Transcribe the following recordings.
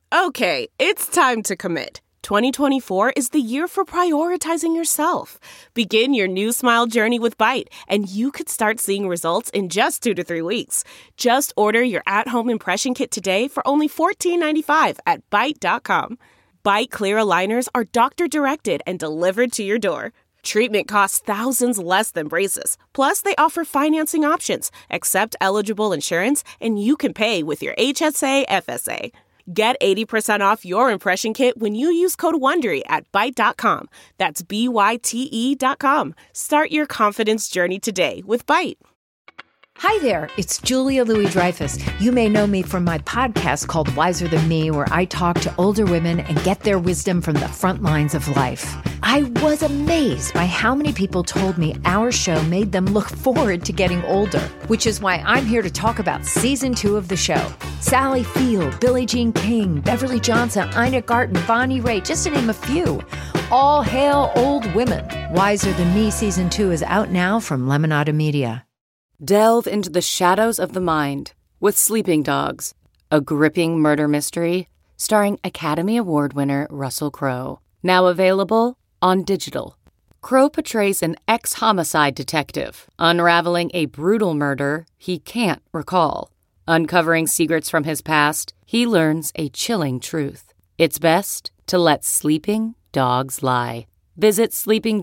Okay, it's time to commit. 2024 is the year for prioritizing yourself. Begin your new smile journey with Byte, and you could start seeing results in just 2 to 3 weeks. Just order your at-home impression kit today for only $14.95 at Byte.com. Byte Clear aligners are doctor-directed and delivered to your door. Treatment costs thousands less than braces. Plus, they offer financing options, accept eligible insurance, and you can pay with your HSA, FSA. Get 80% off your impression kit when you use code WONDERY at Byte.com. That's BYTE.com. Start your confidence journey today with Byte. Hi there, it's Julia Louis-Dreyfus. You may know me from my podcast called Wiser Than Me, where I talk to older women and get their wisdom from the front lines of life. I was amazed by how many people told me our show made them look forward to getting older, which is why I'm here to talk about season 2 of the show. Sally Field, Billie Jean King, Beverly Johnson, Ina Garten, Bonnie Raitt, just to name a few. All hail old women. Wiser Than Me season 2 is out now from Lemonada Media. Delve into the shadows of the mind with Sleeping Dogs, a gripping murder mystery starring Academy Award winner Russell Crowe. Now available on digital. Crowe portrays an ex-homicide detective unraveling a brutal murder he can't recall. Uncovering secrets from his past, he learns a chilling truth. It's best to let sleeping dogs lie. Visit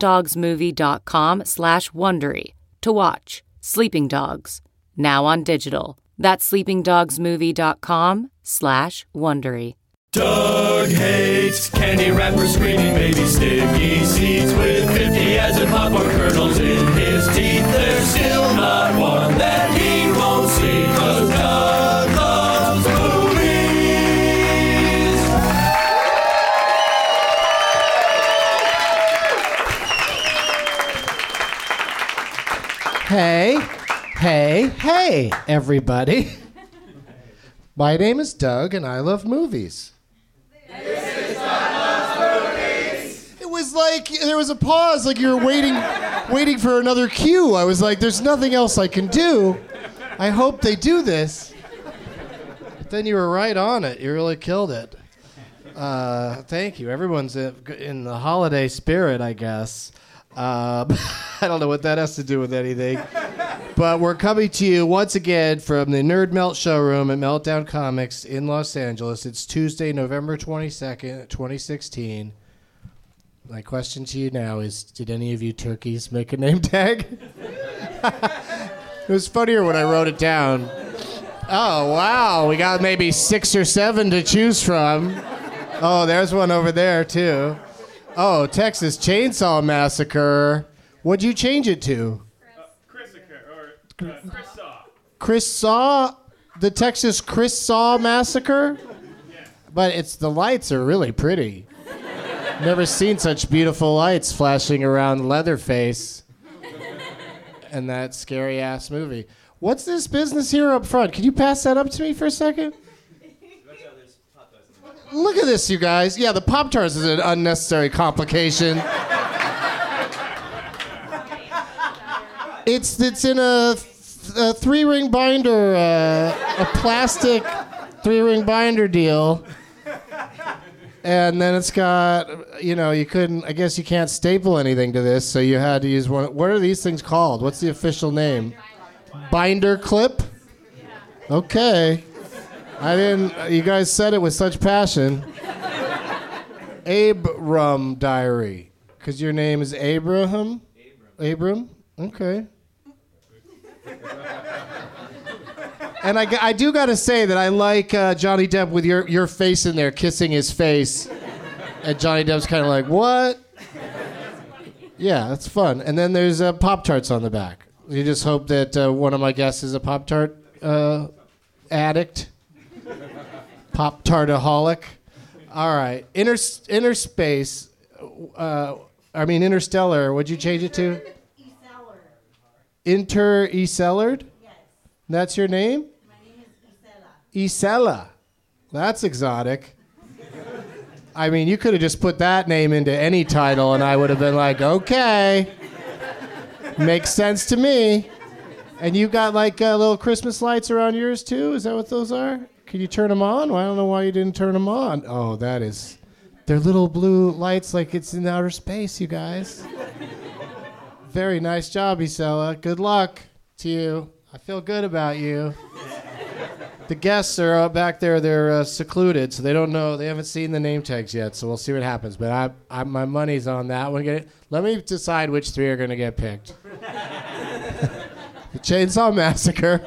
sleepingdogsmovie.com/Wondery to watch Sleeping Dogs, now on digital. That's sleepingdogsmovie.com/Wondery. Doug hates candy wrappers, screaming baby sticky seeds with 50 as in popcorn kernels in his teeth. There's still not one that he won't see, 'cause Doug loves movies. Hey, everybody. My name is Doug, and I love movies. This is Doug Loves Movies. It was like there was a pause, like you were waiting for another cue. I was like, there's nothing else I can do. I hope they do this. But then you were right on it. You really killed it. Thank you. Everyone's in the holiday spirit, I guess. I don't know what that has to do with anything. But we're coming to you once again from the Nerd Melt showroom at Meltdown Comics in Los Angeles. It's Tuesday, November 22nd, 2016. My question to you now is, did any of you turkeys make a name tag? It was funnier when I wrote it down. Oh, wow. We got maybe 6 or 7 to choose from. Oh, there's one over there, too. Oh, Texas Chainsaw Massacre. What'd you change it to? Chris Saw. Chris Saw? The Texas Chris Saw Massacre? Yes. But the lights are really pretty. Never seen such beautiful lights flashing around Leatherface and that scary-ass movie. What's this business here up front? Can you pass that up to me for a second? Look at this, you guys. Yeah, the Pop-Tarts is an unnecessary complication. It's in a 3-ring binder, a plastic 3-ring binder deal. And then it's got, you couldn't, I guess you can't staple anything to this, so you had to use one. What are these things called? What's the official name? Binder clip? Okay. You guys said it with such passion. Abram Diary. Because your name is Abraham? Abram? Okay. And I do got to say that I like Johnny Depp with your face in there, kissing his face. And Johnny Depp's kind of like, what? Yeah, that's fun. And then there's Pop-Tarts on the back. You just hope that one of my guests is a Pop-Tart addict. Pop-Tartaholic. All right. Interstellar. What'd you change it to? Inter-Ecellard? Yes. That's your name? My name is Isela. Isela. That's exotic. I mean, you could have just put that name into any title and I would have been like, okay. Makes sense to me. And you got like little Christmas lights around yours too? Is that what those are? Can you turn them on? Well, I don't know why you didn't turn them on. Oh, that is... They're little blue lights like it's in outer space, you guys. Very nice job, Isela. Good luck to you. I feel good about you. The guests are out back there. They're secluded, so they don't know. They haven't seen the name tags yet, so we'll see what happens. But my money's on that one. Let me decide which 3 are going to get picked. The Chainsaw Massacre.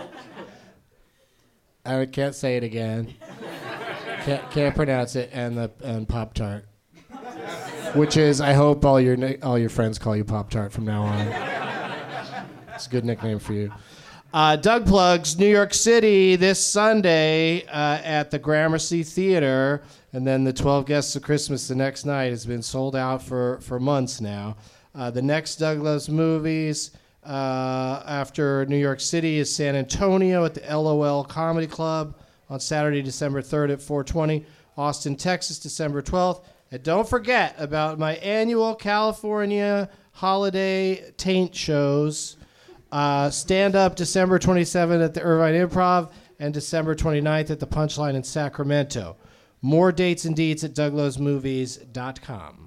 I can't say it again. Can't pronounce it. And Pop-Tart. Which is, I hope all your friends call you Pop-Tart from now on. It's a good nickname for you. Doug Plugs, New York City this Sunday at the Gramercy Theater, and then the 12 Guests of Christmas the next night. Has been sold out for months now. The next Doug Loves Movies after New York City is San Antonio at the LOL Comedy Club on Saturday, December 3rd at 4:20. Austin, Texas, December 12th. And don't forget about my annual California holiday taint shows. Stand Up December 27th at the Irvine Improv and December 29th at the Punchline in Sacramento. More dates and deets at DougLovesMovies.com.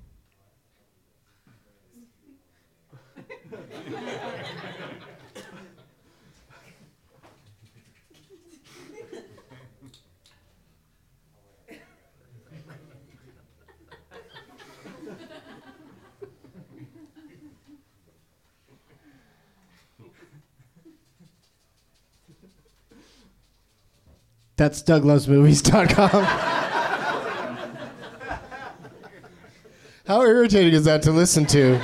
That's DougLovesMovies.com. How irritating is that to listen to?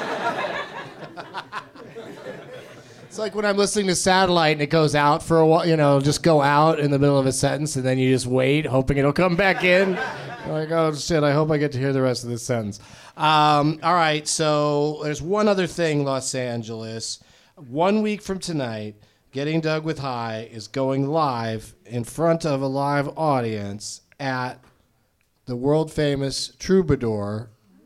It's like when I'm listening to Satellite and it goes out for a while, just go out in the middle of a sentence and then you just wait, hoping it'll come back in. You're like, oh shit, I hope I get to hear the rest of this sentence. All right, so there's one other thing, Los Angeles. 1 week from tonight, Getting Doug with High is going live in front of a live audience at the world-famous Troubadour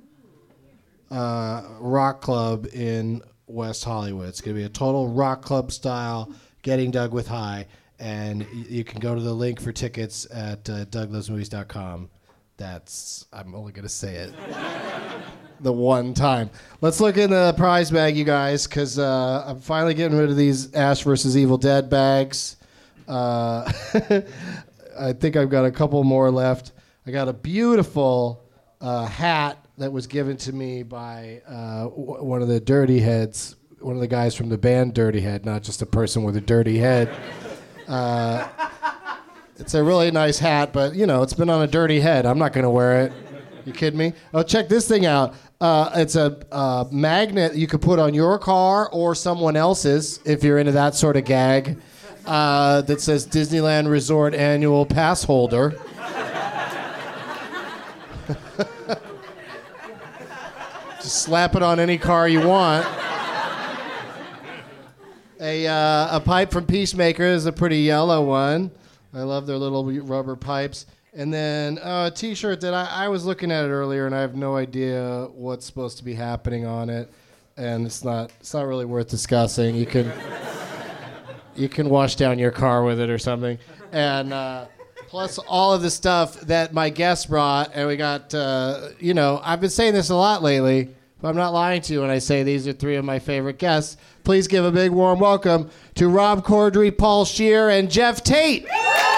rock club in West Hollywood. It's going to be a total rock club style Getting Doug with High, and you can go to the link for tickets at DougLovesMovies.com. I'm only going to say it the one time. Let's look in the prize bag, you guys, because I'm finally getting rid of these Ash vs. Evil Dead bags. I think I've got a couple more left. I got a beautiful hat that was given to me by one of the Dirty Heads, one of the guys from the band Dirty Head, not just a person with a dirty head. It's a really nice hat, but, it's been on a dirty head. I'm not going to wear it. You kidding me? Oh, check this thing out. It's a magnet you could put on your car or someone else's, if you're into that sort of gag, that says Disneyland Resort Annual Pass Holder. Just slap it on any car you want. A pipe from Peacemaker is a pretty yellow one. I love their little rubber pipes. And then a T-shirt that I was looking at it earlier, and I have no idea what's supposed to be happening on it, and it's not really worth discussing. You can wash down your car with it or something, and plus all of the stuff that my guests brought, and we got I've been saying this a lot lately, but I'm not lying to you when I say these are 3 of my favorite guests. Please give a big warm welcome to Rob Corddry, Paul Scheer, and Jeff Tate.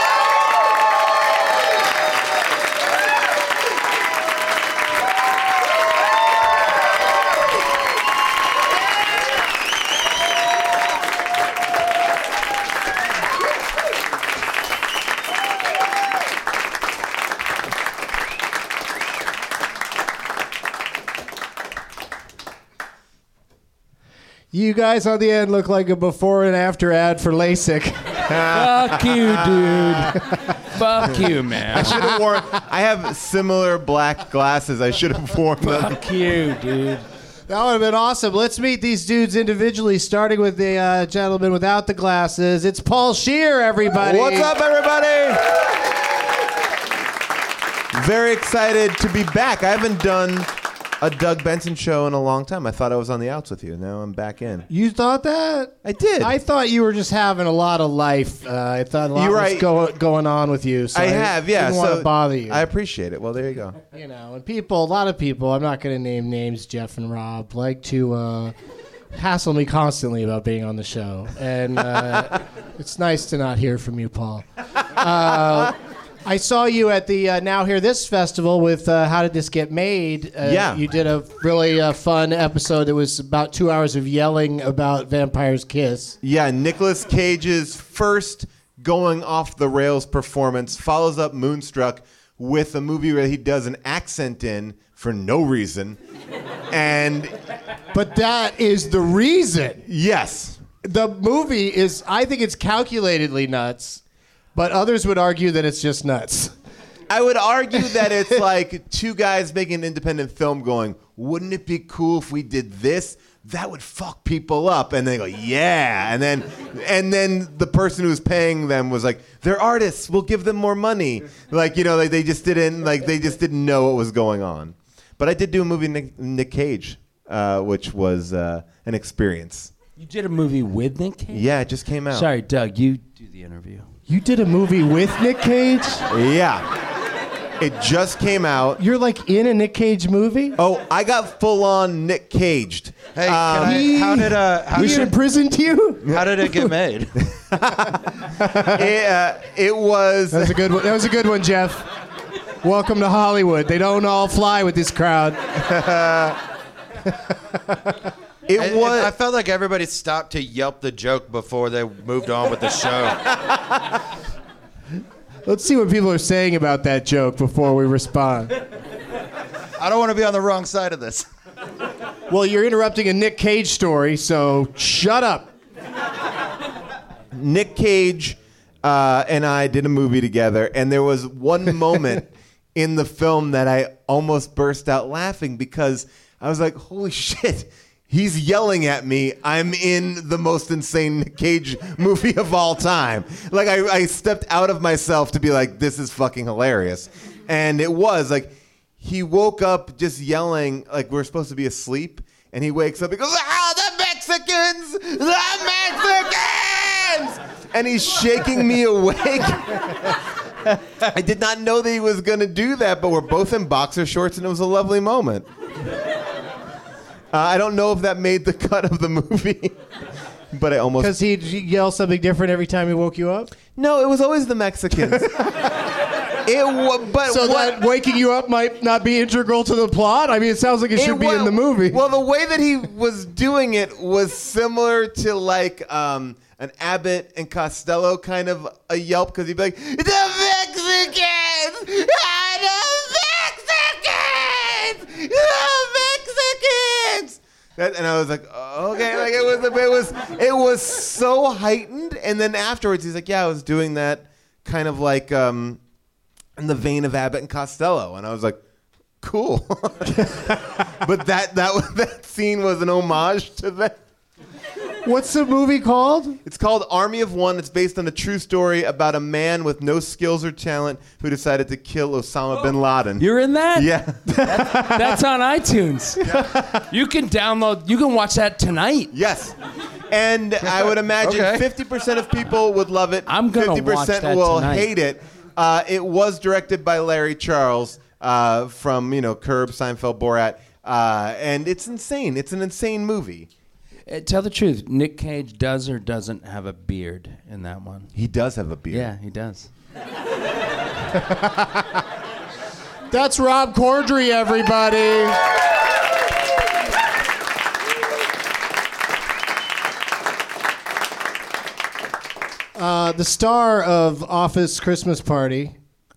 You guys on the end look like a before and after ad for LASIK. Fuck you, dude. Fuck you, man. I have similar black glasses. I should have worn them. Fuck you, dude. That would have been awesome. Let's meet these dudes individually, starting with the gentleman without the glasses. It's Paul Scheer, everybody. What's up, everybody? Very excited to be back. I haven't done a Doug Benson show in a long time. I thought I was on the outs with you. Now I'm back in. You thought that? I did. I thought you were just having a lot of life. I thought a lot was going on with you. So I didn't want to bother you. I appreciate it. Well, there you go. You know, and a lot of people, I'm not going to name names, Jeff and Rob, like to hassle me constantly about being on the show. And it's nice to not hear from you, Paul. I saw you at the Now Hear This festival with How Did This Get Made? Yeah. You did a really fun episode that was about 2 hours of yelling about Vampire's Kiss. Yeah, Nicolas Cage's first going off the rails performance follows up Moonstruck with a movie where he does an accent in for no reason. But that is the reason. Yes. The movie is, I think it's calculatedly nuts. But others would argue that it's just nuts. I would argue that it's like two guys making an independent film going, wouldn't it be cool if we did this? That would fuck people up. And they go, yeah. And then the person who was paying them was like, they're artists. We'll give them more money. Like, you know, they just didn't know what was going on. But I did do a movie, Nick Cage, which was an experience. You did a movie with Nick Cage? Yeah, it just came out. Sorry, Doug, you do the interview. You did a movie with Nick Cage? Yeah. It just came out. You're like in a Nick Cage movie? Oh, I got full on Nick Caged. Hey, we should imprisoned you? How did it get made? It was. That was a good one, Jeff. Welcome to Hollywood. They don't all fly with this crowd. I felt like everybody stopped to yelp the joke before they moved on with the show. Let's see what people are saying about that joke before we respond. I don't want to be on the wrong side of this. Well, you're interrupting a Nick Cage story, so shut up. Nick Cage and I did a movie together, and there was one moment in the film that I almost burst out laughing because I was like, holy shit. He's yelling at me. I'm in the most insane Nick Cage movie of all time. Like, I stepped out of myself to be like, this is fucking hilarious. And it was. Like, he woke up just yelling, like we're supposed to be asleep. And he wakes up and goes, the Mexicans! The Mexicans! And he's shaking me awake. I did not know that he was going to do that, but we're both in boxer shorts, and it was a lovely moment. I don't know if that made the cut of the movie, but I almost... Because he'd yell something different every time he woke you up? No, it was always the Mexicans. That waking you up might not be integral to the plot? I mean, it sounds like it should be in the movie. Well, the way that he was doing it was similar to like an Abbott and Costello kind of a yelp, because he'd be like, the Mexicans! The Mexicans! And I was like, okay, like it was so heightened. And then afterwards, he's like, yeah, I was doing that kind of like in the vein of Abbott and Costello. And I was like, cool. But that scene was an homage to that. What's the movie called? It's called Army of One. It's based on a true story about a man with no skills or talent who decided to kill Osama bin Laden. You're in that? Yeah. That's on iTunes. Yeah. You can watch that tonight. Yes. And I would imagine 50% of people would love it. I'm going to watch that 50% will tonight. hate it. It was directed by Larry Charles from, Curb, Seinfeld, Borat. And it's insane. It's an insane movie. Tell the truth. Nick Cage does or doesn't have a beard in that one? He does have a beard. Yeah, he does. That's Rob Corddry, everybody. The star of Office Christmas Party.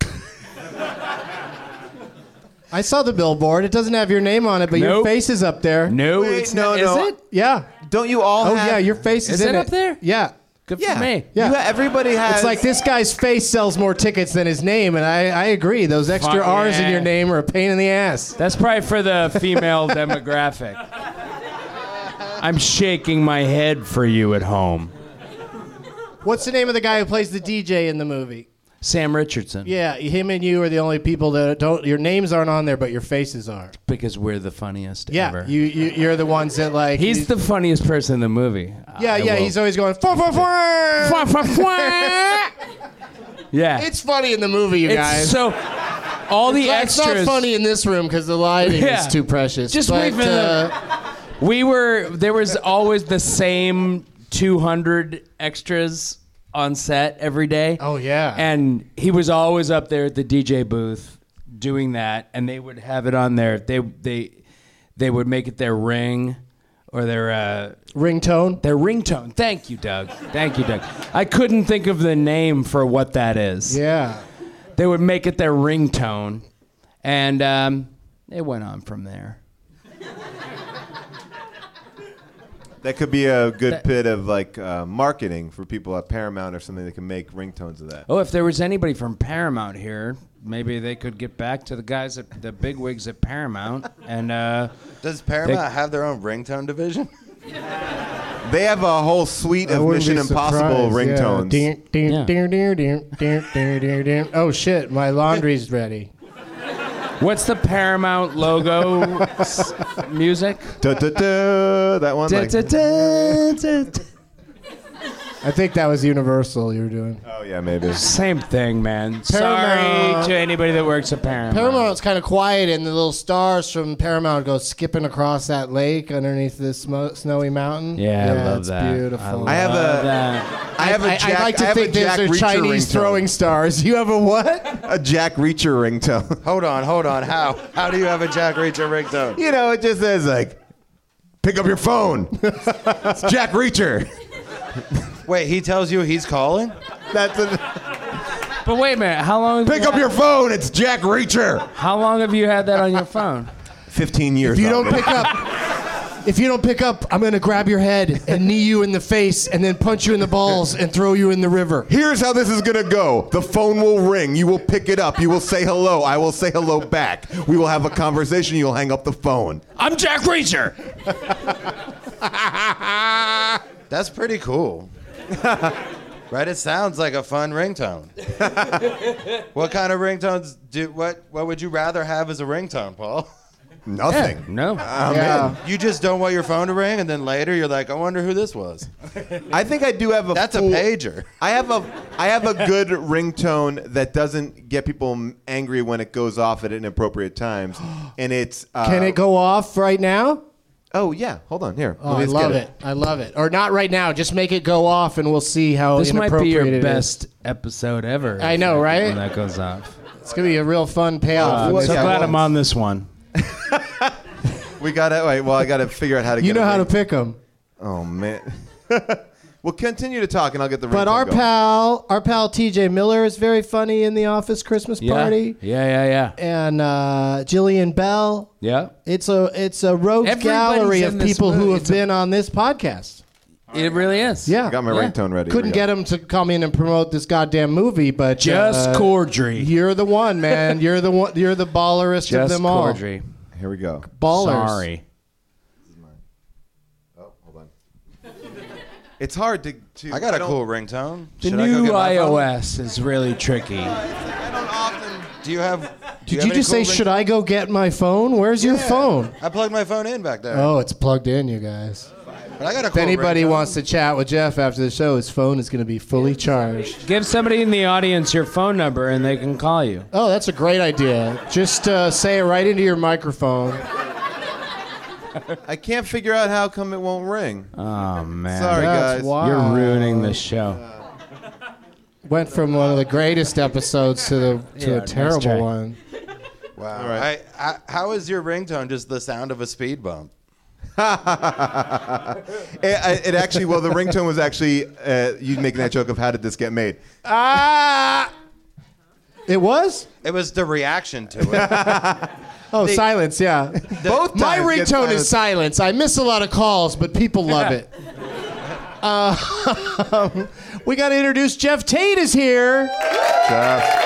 I saw the billboard. It doesn't have your name on it, but your face is up there. No, Wait, it's no, not. no. Is it? Yeah. Don't you all have... Oh, yeah, your face is Is in it up there? Yeah. Good Yeah. for me. Yeah. Everybody has... It's like this guy's face sells more tickets than his name, and I agree. Those extra Fuck R's in yeah. your name are a pain in the ass. That's probably for the female demographic. I'm shaking my head for you at home. What's the name of the guy who plays the DJ in the movie? Sam Richardson. Yeah, him and you are the only people that don't. Your names aren't on there, but your faces are. Because we're the funniest Yeah, ever. you're the ones that like. He's the funniest person in the movie. Yeah, he's always going. Yeah. It's funny in the movie, you guys. So all the It's extras. not funny in this room because the lighting Yeah. is too precious. Just but, wait for there was always the same 200 extras on set every day. Oh yeah. And he was always up there at the DJ booth doing that, and they would have it on there. They would make it their ring or their ringtone. Their ringtone. Thank you, Doug. I couldn't think of the name for what that is. Yeah. They would make it their ringtone, and it went on from there. That could be a good bit of like marketing for people at Paramount or something that can make ringtones of that. Oh, if there was anybody from Paramount here, maybe they could get back to the guys at the bigwigs at Paramount. And does Paramount have their own ringtone division? They have a whole suite of Mission Impossible ringtones. Yeah. Oh shit, my laundry's ready. What's the Paramount logo music? That one. I think that was Universal you were doing. Oh yeah, maybe. Same thing, man. Sorry to anybody that works at Paramount. Paramount's kind of quiet, and the little stars from Paramount go skipping across that lake underneath this snowy mountain. Yeah, I love it's that. Beautiful. I have I'd like to think they're Chinese throwing stars. You have a what? A Jack Reacher ringtone. Hold on. How do you have a Jack Reacher ringtone? You know, it just says like, pick up your phone. It's Jack Reacher. Wait, he tells you he's calling? That's But wait a minute, how long? Pick up your phone. It's Jack Reacher. How long have you had that on your phone? 15 years. If you don't pick up, I'm gonna grab your head and knee you in the face, and then punch you in the balls and throw you in the river. Here's how this is gonna go. The phone will ring. You will pick it up. You will say hello. I will say hello back. We will have a conversation. You'll hang up the phone. I'm Jack Reacher. That's pretty cool. Right? It sounds like a fun ringtone. What kind of ringtones what would you rather have as a ringtone, Paul? Nothing. Yeah, no. Yeah. You just don't want your phone to ring, and then later you're like, I wonder who this was. I think I do have a. That's a pager. I have a good ringtone that doesn't get people angry when it goes off at inappropriate times, and it's. Can it go off right now? Oh yeah, hold on here. Oh, I love it. I love it. Or not right now. Just make it go off, and we'll see how This might be inappropriate your it best is. episode ever. I know, right? When that goes off. It's gonna be a real fun payoff. I'm so glad I'm on this one. We gotta wait. Well, I gotta figure out how to. You get know a how to ring- pick them. Oh man. We'll continue to talk, and I'll get the. But ringtone our going. pal TJ Miller is very funny in the Office Christmas party. Yeah. And Jillian Bell. Yeah. It's a rogue Everybody's gallery in of this people who movie. have been on this podcast. It really is. Yeah. I got my ringtone ready. Couldn't get him to come in and promote this goddamn movie, but Just Cordry. You're the one, man. You're the one. You're the ballerest of Just them all. Cordry. Here we go. Ballers. Sorry. Oh, hold on. It's hard to. I got a cool ringtone. The Should I go new get my phone? iOS is really tricky. I don't often. Do you have? Did you just say, should I go get my phone? Where's your phone? I plugged my phone in back there. Oh, it's plugged in, you guys. But I got a If cool anybody ringtone. wants to chat with Jeff after the show, his phone is going to be fully charged. Give somebody in the audience your phone number and they can call you. Oh, that's a great idea. Just say it right into your microphone. I can't figure out how come it won't ring. Oh, man. Sorry, That's guys. wild. You're ruining the show. Went from one of the greatest episodes to a nice terrible try. one. Wow. All right. How is your ringtone just the sound of a speed bump? It actually, well, the ringtone was actually you making that joke of how did this get made? It was? It was the reaction to it. Oh, silence, yeah. Both My times get ringtone is silence. I miss a lot of calls, but people love it. We got to introduce Jeff Tate is here. Jeff.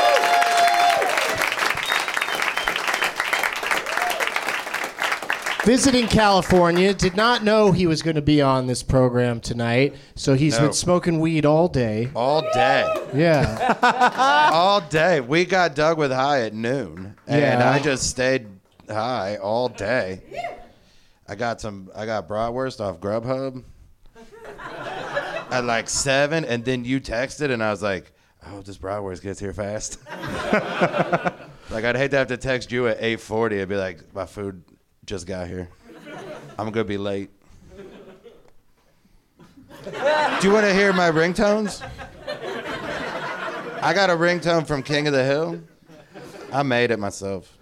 visiting California. Did not know he was going to be on this program tonight. So he's been smoking weed all day. All day. Yeah. All day. We got dug with high at noon, and I just stayed high all day. I got bratwurst off Grubhub at like 7, and then you texted, and I was like, I hope this bratwurst gets here fast. Like, I'd hate to have to text you at 8:40 and be like, my food just got here. I'm going to be late. Do you want to hear my ringtones? I got a ringtone from King of the Hill. I made it myself.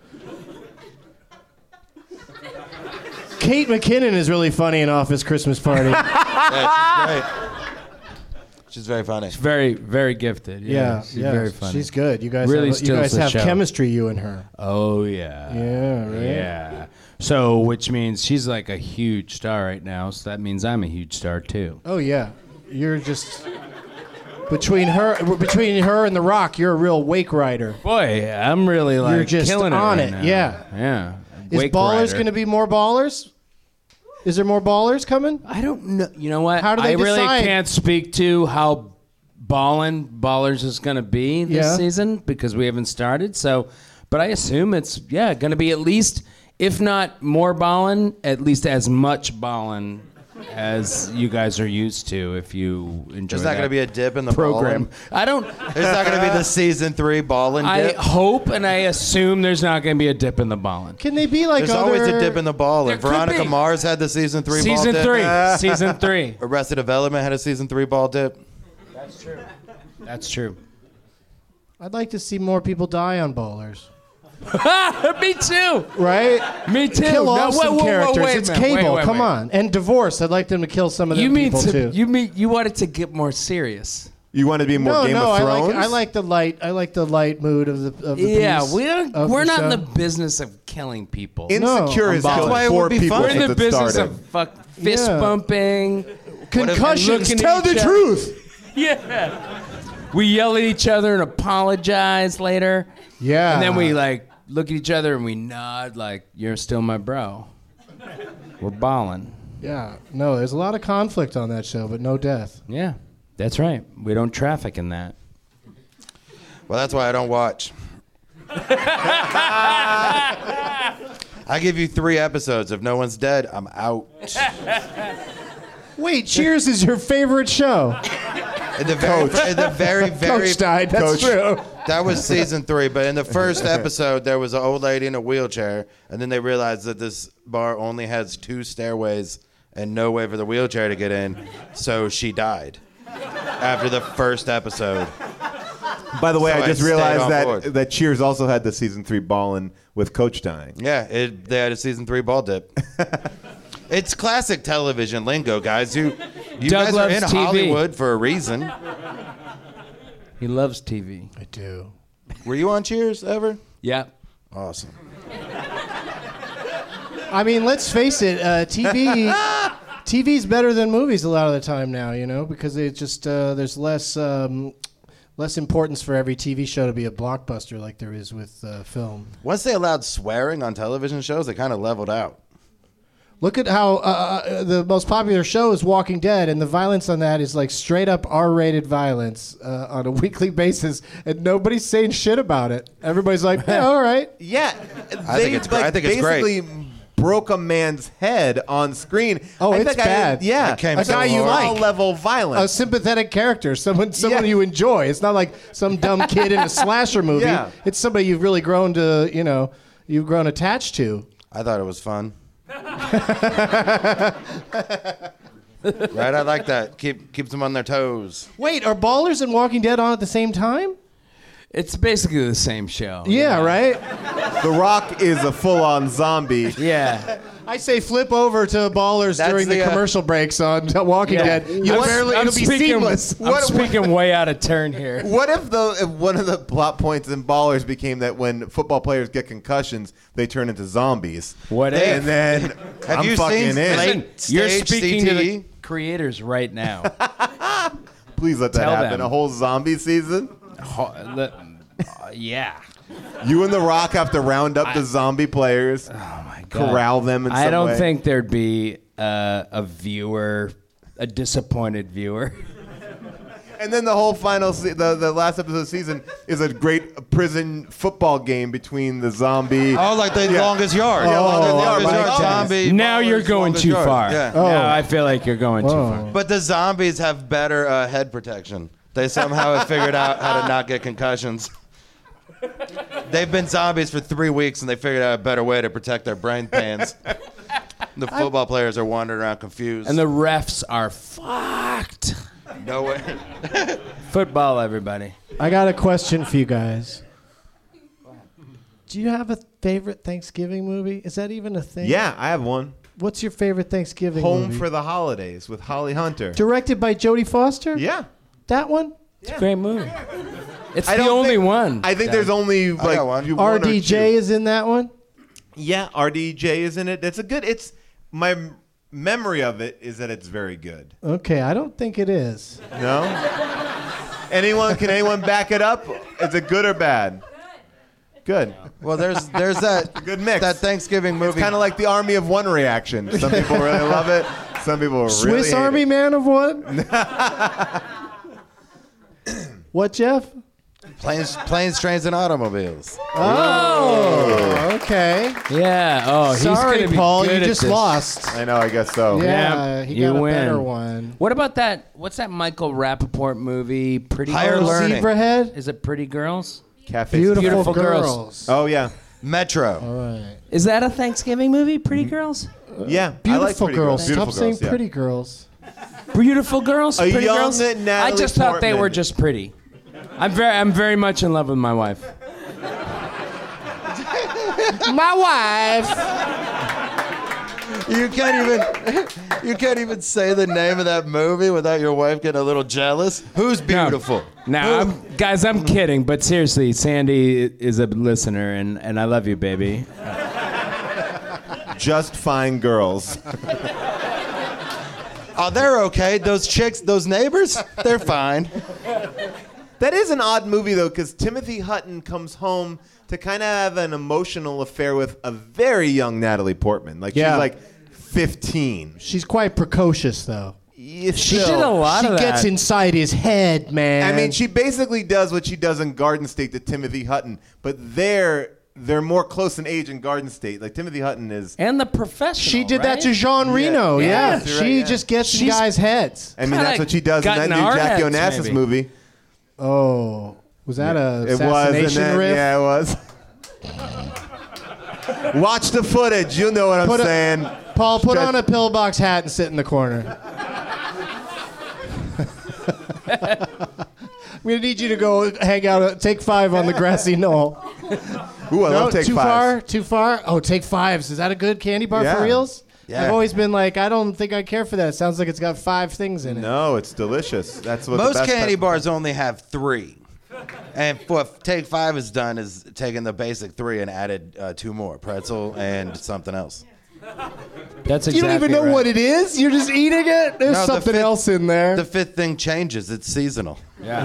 Kate McKinnon is really funny in Office Christmas Party. Yeah, she's great. She's very funny. She's very, very gifted. She's very funny. She's good. You guys really have chemistry, you and her. Oh, yeah. Yeah, right? Yeah. So, which means she's like a huge star right now, so that means I'm a huge star, too. Oh, yeah. You're just... Between her and The Rock, you're a real wake rider. Boy, I'm really like you're just killing on it. it. Right Yeah. Yeah. Is Wake Ballers rider. going to be more Ballers? Is there more Ballers coming? I don't know. You know what? How do they I really decide? can't speak to how Ballers is going to be this season because we haven't started. So, but I assume it's going to be at least, if not more ballin', at least as much ballin' as you guys are used to. If you enjoy, There's not going to be a dip in the program. ballin'. I don't. There's not going to be the season 3 ballin' I dip. hope and I assume there's not going to be a dip in the ballin'. Can they be like There's other... always a dip in the ballin'. There could Veronica be. Mars had the season 3 ball Season dip. 3. Season 3. Arrested Development had a season 3 ball dip. That's true. That's true. I'd like to see more people die on Ballers. Me too. Right? Me too. Kill off No, some characters. wait a It's minute. Cable. Wait. Come on. And Divorce. I'd like them to kill some of them people too. You wanted to get more serious. You want to be more Game of Thrones? I like the light mood of the Yeah, piece we're of not in the show. business of killing people. Insecure is That's why it killing would 4 be people fun. We're in since the it business started. of fist Yeah. bumping. Concussions. looking at Tell the each other. truth. Yeah. We yell at each other and apologize later. Yeah. And then we like look at each other and we nod like you're still my bro. We're balling. Yeah. No, there's a lot of conflict on that show, but no death. Yeah. That's right. We don't traffic in that. Well, that's why I don't watch. I give you 3 episodes. If no one's dead, I'm out. Wait, Cheers is your favorite show. In the very, Coach died. That's true. That was season 3, but in the first episode, there was an old lady in a wheelchair, and then they realized that this bar only has 2 stairways and no way for the wheelchair to get in, so she died after the first episode. By the way, So I just I stayed realized on board. that Cheers also had the season 3 ballin' with Coach dying. Yeah, they had a season 3 ball dip. It's classic television lingo, guys. You Doug guys are loves in TV. Hollywood for a reason. He loves TV. I do. Were you on Cheers ever? Yeah. Awesome. I mean, let's face it. TV's better than movies a lot of the time now, you know, because it just there's less importance for every TV show to be a blockbuster like there is with film. Once they allowed swearing on television shows, it kind of leveled out. Look at how the most popular show is Walking Dead, and the violence on that is like straight up R-rated violence on a weekly basis, and nobody's saying shit about it. Everybody's like, yeah, all right. Yeah, I think it's great. basically broke a man's head on screen. Oh, I it's think bad. Yeah, It came A so guy you hard. like. level violence. A sympathetic character, someone Yeah. you enjoy. It's not like some dumb kid in a slasher movie. Yeah. It's somebody you've really grown to, you've grown attached to. I thought it was fun. Right? I like that. Keeps them on their toes. Wait, are Ballers and Walking Dead on at the same time? It's basically the same show. Yeah, right? The Rock is a full-on zombie. Yeah. I say flip over to Ballers That's during the the, commercial breaks on Walking Yeah. Dead. It'll be seamless. I'm speaking way out of turn here. What if one of the plot points in Ballers became that when football players get concussions, they turn into zombies? What if? And then Have I'm you fucking seen in. Late You're stage speaking to the CTE? creators right now. Please let that Tell happen. them. A whole zombie season? Yeah. You and The Rock have to round up the zombie players. Oh my corral them in some way. I don't think there'd be a disappointed viewer. And then the whole final, the last episode of the season is a great prison football game between the zombie. Oh, like the longest yard. Yeah, longest yard. Zombie. Now you're going too far. Yeah. Now I feel like you're going too far. But the zombies have better head protection. They somehow have figured out how to not get concussions. They've been zombies for 3 weeks, and they figured out a better way to protect their brain pans. The football players are wandering around confused. And the refs are fucked. No way. Football, everybody. I got a question for you guys. Do you have a favorite Thanksgiving movie? Is that even a thing? Yeah, I have one. What's your favorite Thanksgiving Home movie? for the Holidays with Holly Hunter. Directed by Jodie Foster? Yeah. That one? It's a great movie. It's I the don't only think- one. I think there's only like got one. one or two. RDJ is in that one? Yeah, RDJ is in it. It's my memory of it is that it's very good. Okay, I don't think it is. No? Can anyone back it up? Is it good or bad? Good. Well, there's that Good mix. that Thanksgiving movie. It's kind of like the Army of One reaction. Some people really love it. Some people really Swiss hate Army it. Man of One? What, Jeff? planes, trains, and automobiles. Oh, okay. Yeah. Oh, he's Sorry, gonna be Paul, good you at just this. lost. I know, I guess so. Yeah, he you got a win. better one. What about that? What's that Michael Rappaport movie? Pretty Higher Girls? Learning. Zebrahead? Is it Pretty Girls? Cafe. Beautiful Girls. Girls. Oh, yeah. Metro. All right. Is that a Thanksgiving movie? Pretty Girls? Yeah. I like Beautiful Pretty Girls. Beautiful Stop saying Girls, yeah. pretty girls. Beautiful Girls? A Pretty young Girls? I Natalie just thought they Portman. were just pretty. I'm very much in love with my wife. My wife. You can't even say the name of that movie without your wife getting a little jealous. Who's beautiful? Now, I'm kidding, but seriously, Sandy is a listener, and I love you, baby. Just fine girls. Oh, they're okay. Those chicks, those neighbors, they're fine. That is an odd movie, though, because Timothy Hutton comes home to kind of have an emotional affair with a very young Natalie Portman. Like, Yeah. she's like 15. She's quite precocious, though. She did a lot She of that. gets inside his head, man. I mean, she basically does what she does in Garden State to Timothy Hutton, but they're more close in age in Garden State. Like, Timothy Hutton is... And The Professional, She did that right? to Jean Reno, yeah. Yes, you're right, She yeah. just gets in She's- guys' heads. I mean, Kinda that's what she does in got that in new our Jackie heads, Onassis maybe. movie. Oh, was that a It was, and assassination then, riff? yeah, it was. Watch the footage. You know what I'm saying. Paul, put Just- on a pillbox hat and sit in the corner. I'm gonna need you to go hang out. Take 5 on the grassy knoll. Ooh, I love Take too Fives. far. Too far. Oh, Take Fives. Is that a good candy bar Yeah. for reals? Yeah. I've always been like, I don't think I care for that. It sounds like it's got 5 things in it. No, it's delicious. That's what Most the best candy type- bars only have 3. And what Take 5 has done is taken the basic 3 and added 2 more, pretzel and something else. That's exactly You don't even know right. what it is. You're just eating it. There's No, the something fifth- else in there. The 5th thing changes. It's seasonal.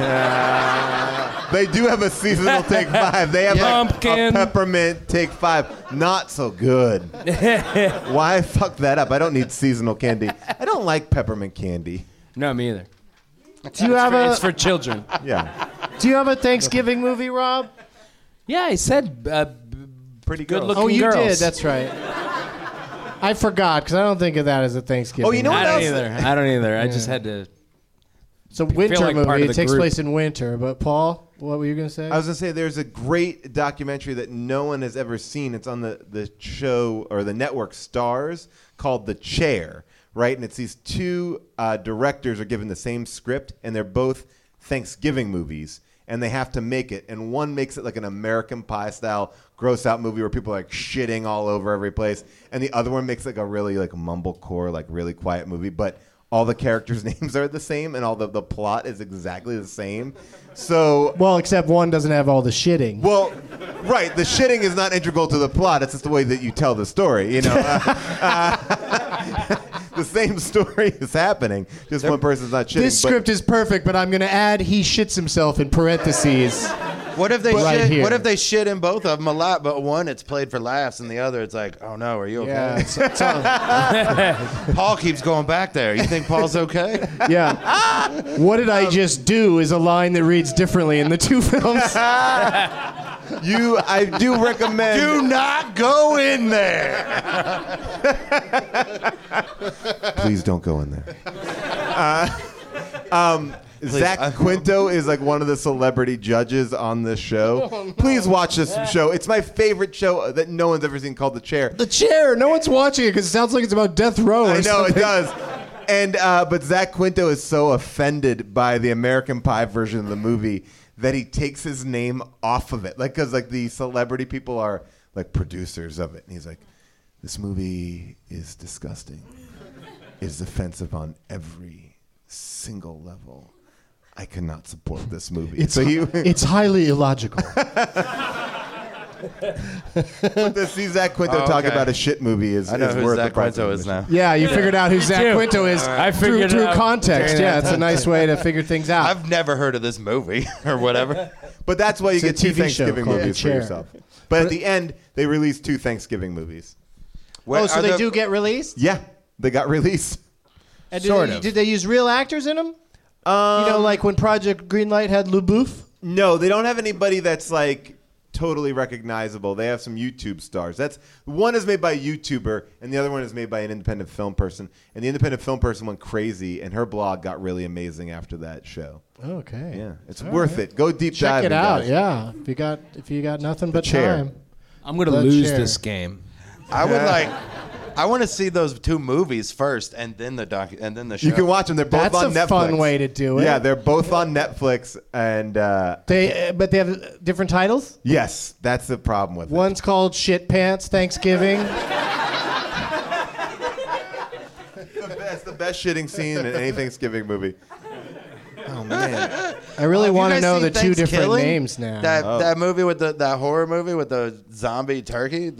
They do have a seasonal Take 5. They have like Pumpkin. a peppermint Take 5. Not so good. Why fuck that up? I don't need seasonal candy. I don't like peppermint candy. No, me either. Do you have It's a for children. Yeah. Do you have a Thanksgiving movie, Rob? Yeah, I said Pretty good girls. looking Oh, you girls. did. That's right. I forgot because I don't think of that as a Thanksgiving. Oh, you know I what don't else? either. I don't either. I just had to. It's a winter like part movie. of It the takes group. place in winter. But Paul, what were you gonna say? I was going to say there's a great documentary that no one has ever seen. It's on the show or the network Stars called The Chair, right? And it's these 2 directors are given the same script, and they're both Thanksgiving movies, and they have to make it. And one makes it like an American Pie style gross out movie where people are like shitting all over every place, and the other one makes like a really like mumblecore, like really quiet movie, but all the characters' names are the same, and all the plot is exactly the same. So, well, except one doesn't have all the shitting. well, right, the shitting is not integral to the plot. It's just the way that you tell the story. You know, the same story is happening. Just one person's not shitting. This but- script is perfect, but I'm gonna add he shits himself in parentheses. What if they Right shit? here. What if they shit in both of them a lot, but one it's played for laughs, and the other it's like, oh no, are you okay? Yeah, it's all- Paul keeps going back there. You think Paul's okay? yeah. What did I just do is a line that reads differently in the two films. I do recommend. Do not go in there. Please don't go in there. Zach Quinto is like one of the celebrity judges on this show. Oh, no. Please watch this show. It's my favorite show that no one's ever seen called The Chair. The Chair. No one's watching it because it sounds like it's about death row. Or I know something. it does. And but Zach Quinto is so offended by the American Pie version of the movie that he takes his name off of it. Like, because like the celebrity people are like producers of it, and he's like, "This movie is disgusting. It's offensive on every single level. I cannot support this movie." It's highly illogical. But to see Zach Quinto talk about a shit movie is I know who worth Zach the price Quinto of is admission. now. Yeah, you figured out who Zach too. Quinto is I through figured it out context. during Yeah, that it's a time. nice way to figure things out. I've never heard of this movie or whatever. But that's why you It's get a two TV show Thanksgiving called The movies for Chair. yourself. But at the end, they released 2 Thanksgiving movies. What, so are they the- do get released? Yeah, they got released. And Sort of. Did they use real actors in them? You know, like when Project Greenlight had LaBeouf? No, they don't have anybody that's like totally recognizable. They have some YouTube stars. That's one is made by a YouTuber, and the other one is made by an independent film person. And the independent film person went crazy, and her blog got really amazing after that show. Okay. Yeah, it's worth it. Go deep Check diving, it out, guys. yeah. If you got nothing but Chair. time. I'm going to The lose Chair. this game. I would like. I want to see those 2 movies first, and then the show. You can watch them. They're both That's on a Netflix. fun way to do it. Yeah, they're both on Netflix, and But they have different titles? yes, that's the problem with it. One's called Shit Pants Thanksgiving. That's the best shitting scene in any Thanksgiving movie. Oh man. I really You want to guys know seen the 2 different Thanksgiving? names now. That movie with that horror movie with the zombie turkey.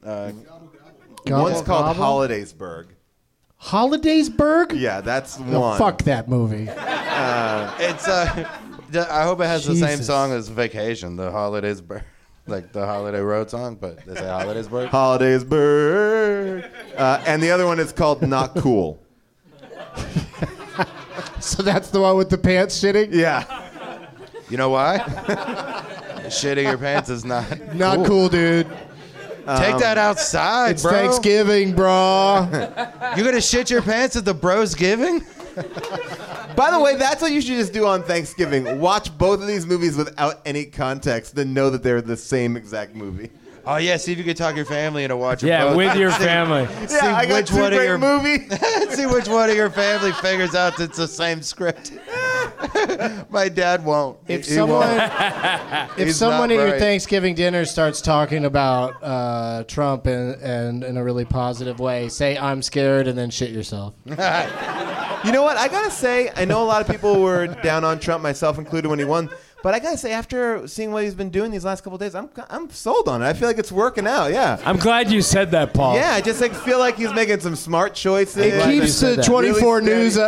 One's called Gobble? Holidaysburg. Holidaysburg? Yeah, that's No, one. fuck that movie. It's I hope it has the same Jesus. song as Vacation, the Holidays, like the Holiday Road song, but they say Holidaysburg. Holidaysburg. And the other one is called Not Cool. So that's the one with the pants shitting? Yeah. You know why? Shitting your pants is not Not cool, dude. Take that outside, It's bro. Thanksgiving, bro. You gonna shit your pants at the bros giving? By the way, that's what you should just do on Thanksgiving. Watch both of these movies without any context, then know that they're the same exact movie. Oh yeah, see if you can talk your family into watching. Yeah, both. with your family. See Yeah, I got which 2 one of great your movies. see which one of your family figures out that it's the same script. My dad won't. If He someone, won't. if He's someone not at your right. Thanksgiving dinner starts talking about Trump and in a really positive way, say "I'm scared" and then shit yourself. You know what? I gotta say, I know a lot of people were down on Trump, myself included, when he won. But I gotta say, after seeing what he's been doing these last couple of days, I'm sold on it. I feel like it's working out. Yeah. I'm glad you said that, Paul. Yeah, I just like feel like he's making some smart choices. It glad you keeps said the that. 24 Really news,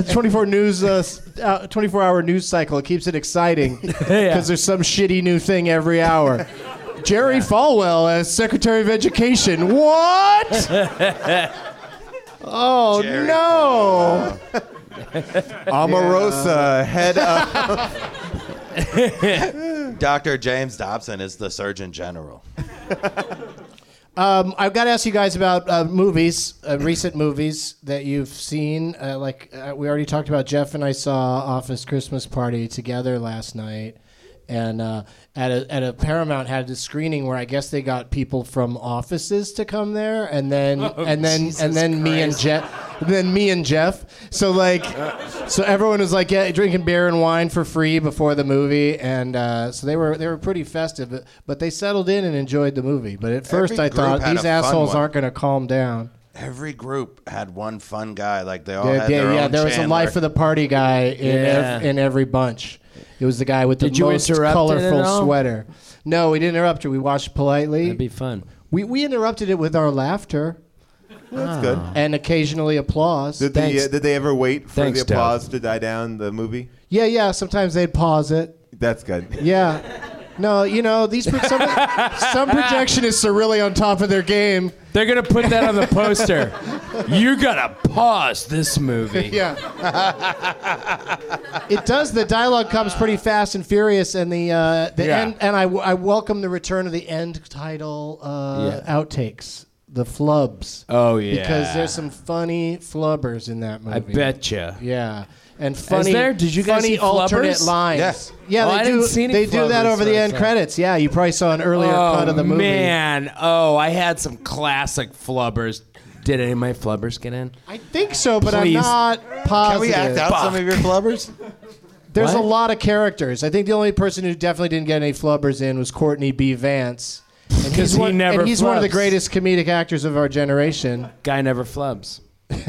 24-hour news cycle. It keeps it exciting because there's some shitty new thing every hour. Jerry Falwell as Secretary of Education. What? Oh Jerry no! Omarosa, head up. Dr. James Dobson is the Surgeon General. I've got to ask you guys about movies, recent movies that you've seen. We already talked about. Jeff and I saw Office Christmas Party together last night, and at a Paramount had a screening where I guess they got people from offices to come there, and then me and Jeff. So so everyone was like, yeah, drinking beer and wine for free before the movie, and so they were pretty festive, but they settled in and enjoyed the movie. But at first I group thought had these a fun assholes one. aren't going to calm down. Every group had one fun guy. Like they all had their Yeah, own there was a Chandler. life of the party guy in every bunch. It was the guy with the Did you most interrupt it colorful at all? sweater. No, we didn't interrupt it. We watched politely. That'd be fun. We interrupted it with our laughter That's good. and occasionally applause. Did Thanks. they ever wait for Thanks, the applause to die down the movie? Yeah. Sometimes they'd pause it. That's good. Yeah. No, you know, some projectionists are really on top of their game. They're going to put that on the poster. You got to pause this movie. Yeah. It does. The dialogue comes pretty fast and furious, and the end. And I welcome the return of the end title outtakes, the flubs. Oh, yeah. Because there's some funny flubbers in that movie. I betcha. Yeah. And funny, Did you guys see alternate flubbers? lines. Yeah, I didn't see any they do that flubbers, over the end credits. Yeah, you probably saw an earlier cut of the movie. Man. I had some classic flubbers. Did any of my flubbers get in? I think so, but Please. I'm not positive. Can we act out some of your flubbers? There's What? a lot of characters. I think the only person who definitely didn't get any flubbers in was Courtney B. Vance. And Because he never he's one of the flubs. greatest comedic actors of our generation. Guy never flubs.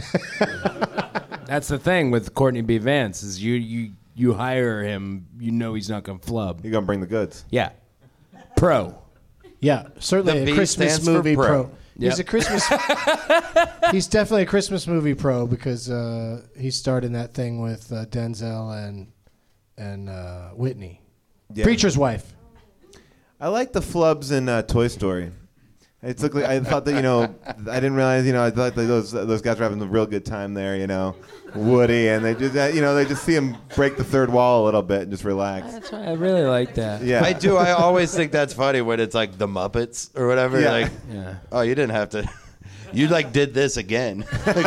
That's the thing with Courtney B. Vance is you hire him, you know he's not going to flub. You're gonna bring the goods. Yeah. Pro. Yeah, certainly The a B Christmas stands for movie pro. pro. He's a Christmas. He's definitely a Christmas movie pro because he starred in that thing with Denzel and Whitney, Yeah. Preacher's Wife. I like the flubs in Toy Story. It looked like I thought that I didn't realize I thought that those guys were having a real good time there. Woody and they just see him break the third wall a little bit and just relax. That's right. I really like that. Yeah, I do. I always think that's funny when it's like the Muppets or whatever. Yeah. Like, oh, you didn't have to. You did this again. But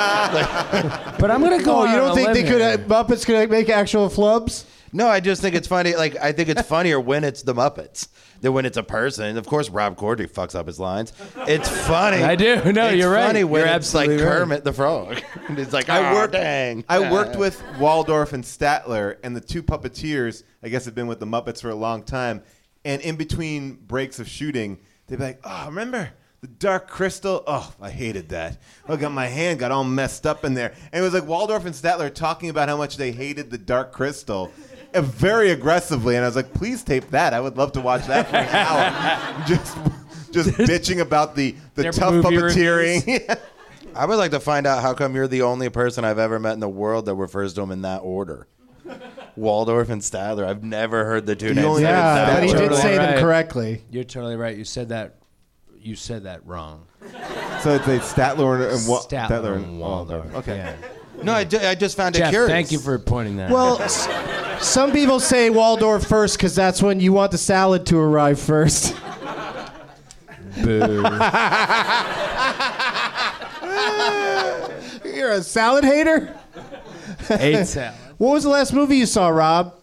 I'm going to go Oh, you on don't a think limb here. Muppets could make actual flubs? No, I just think it's funny. Like, I think it's funnier when it's the Muppets than when it's a person. Of course, Rob Corddry fucks up his lines. It's funny. I do. No, It's you're right. funny when You're it's like absolutely right. Kermit the Frog. And it's like, dang. I worked with Waldorf and Statler, and the two puppeteers, I guess, have been with the Muppets for a long time. And in between breaks of shooting, they'd be like, "Oh, remember the Dark Crystal? Oh, I hated that. Oh, my hand got all messed up in there." And it was like Waldorf and Statler talking about how much they hated the Dark Crystal. Very aggressively, and I was like, "Please tape that. I would love to watch that for an hour." just bitching about the tough movie puppeteering. I would like to find out how come you're the only person I've ever met in the world that refers to them in that order. Waldorf and Statler. I've never heard the two names. only said in Yeah, that but he order. did Totally say them right. correctly. You're totally right. You said that wrong. So it's a Statler and Statler and Waldorf. Okay. Yeah. No, I just found it Jeff, curious. thank you for pointing that out. Well, some people say Waldorf first because that's when you want the salad to arrive first. Boo. You're a salad hater? Ate salad. What was the last movie you saw, Rob?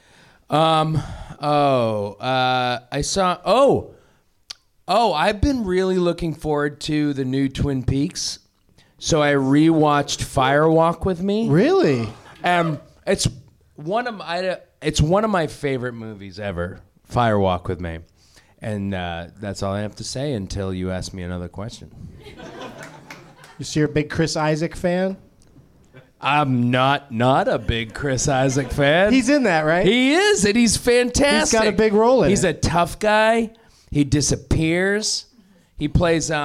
I saw. I've been really looking forward to the new Twin Peaks. So I rewatched Firewalk with Me. Really? It's one of my favorite movies ever. Firewalk with Me, and that's all I have to say until you ask me another question. So you're a big Chris Isaac fan? I'm not a big Chris Isaac fan. He's in that, right? He is, and he's fantastic. He's got a big role in He's it. a tough guy. He disappears. He plays he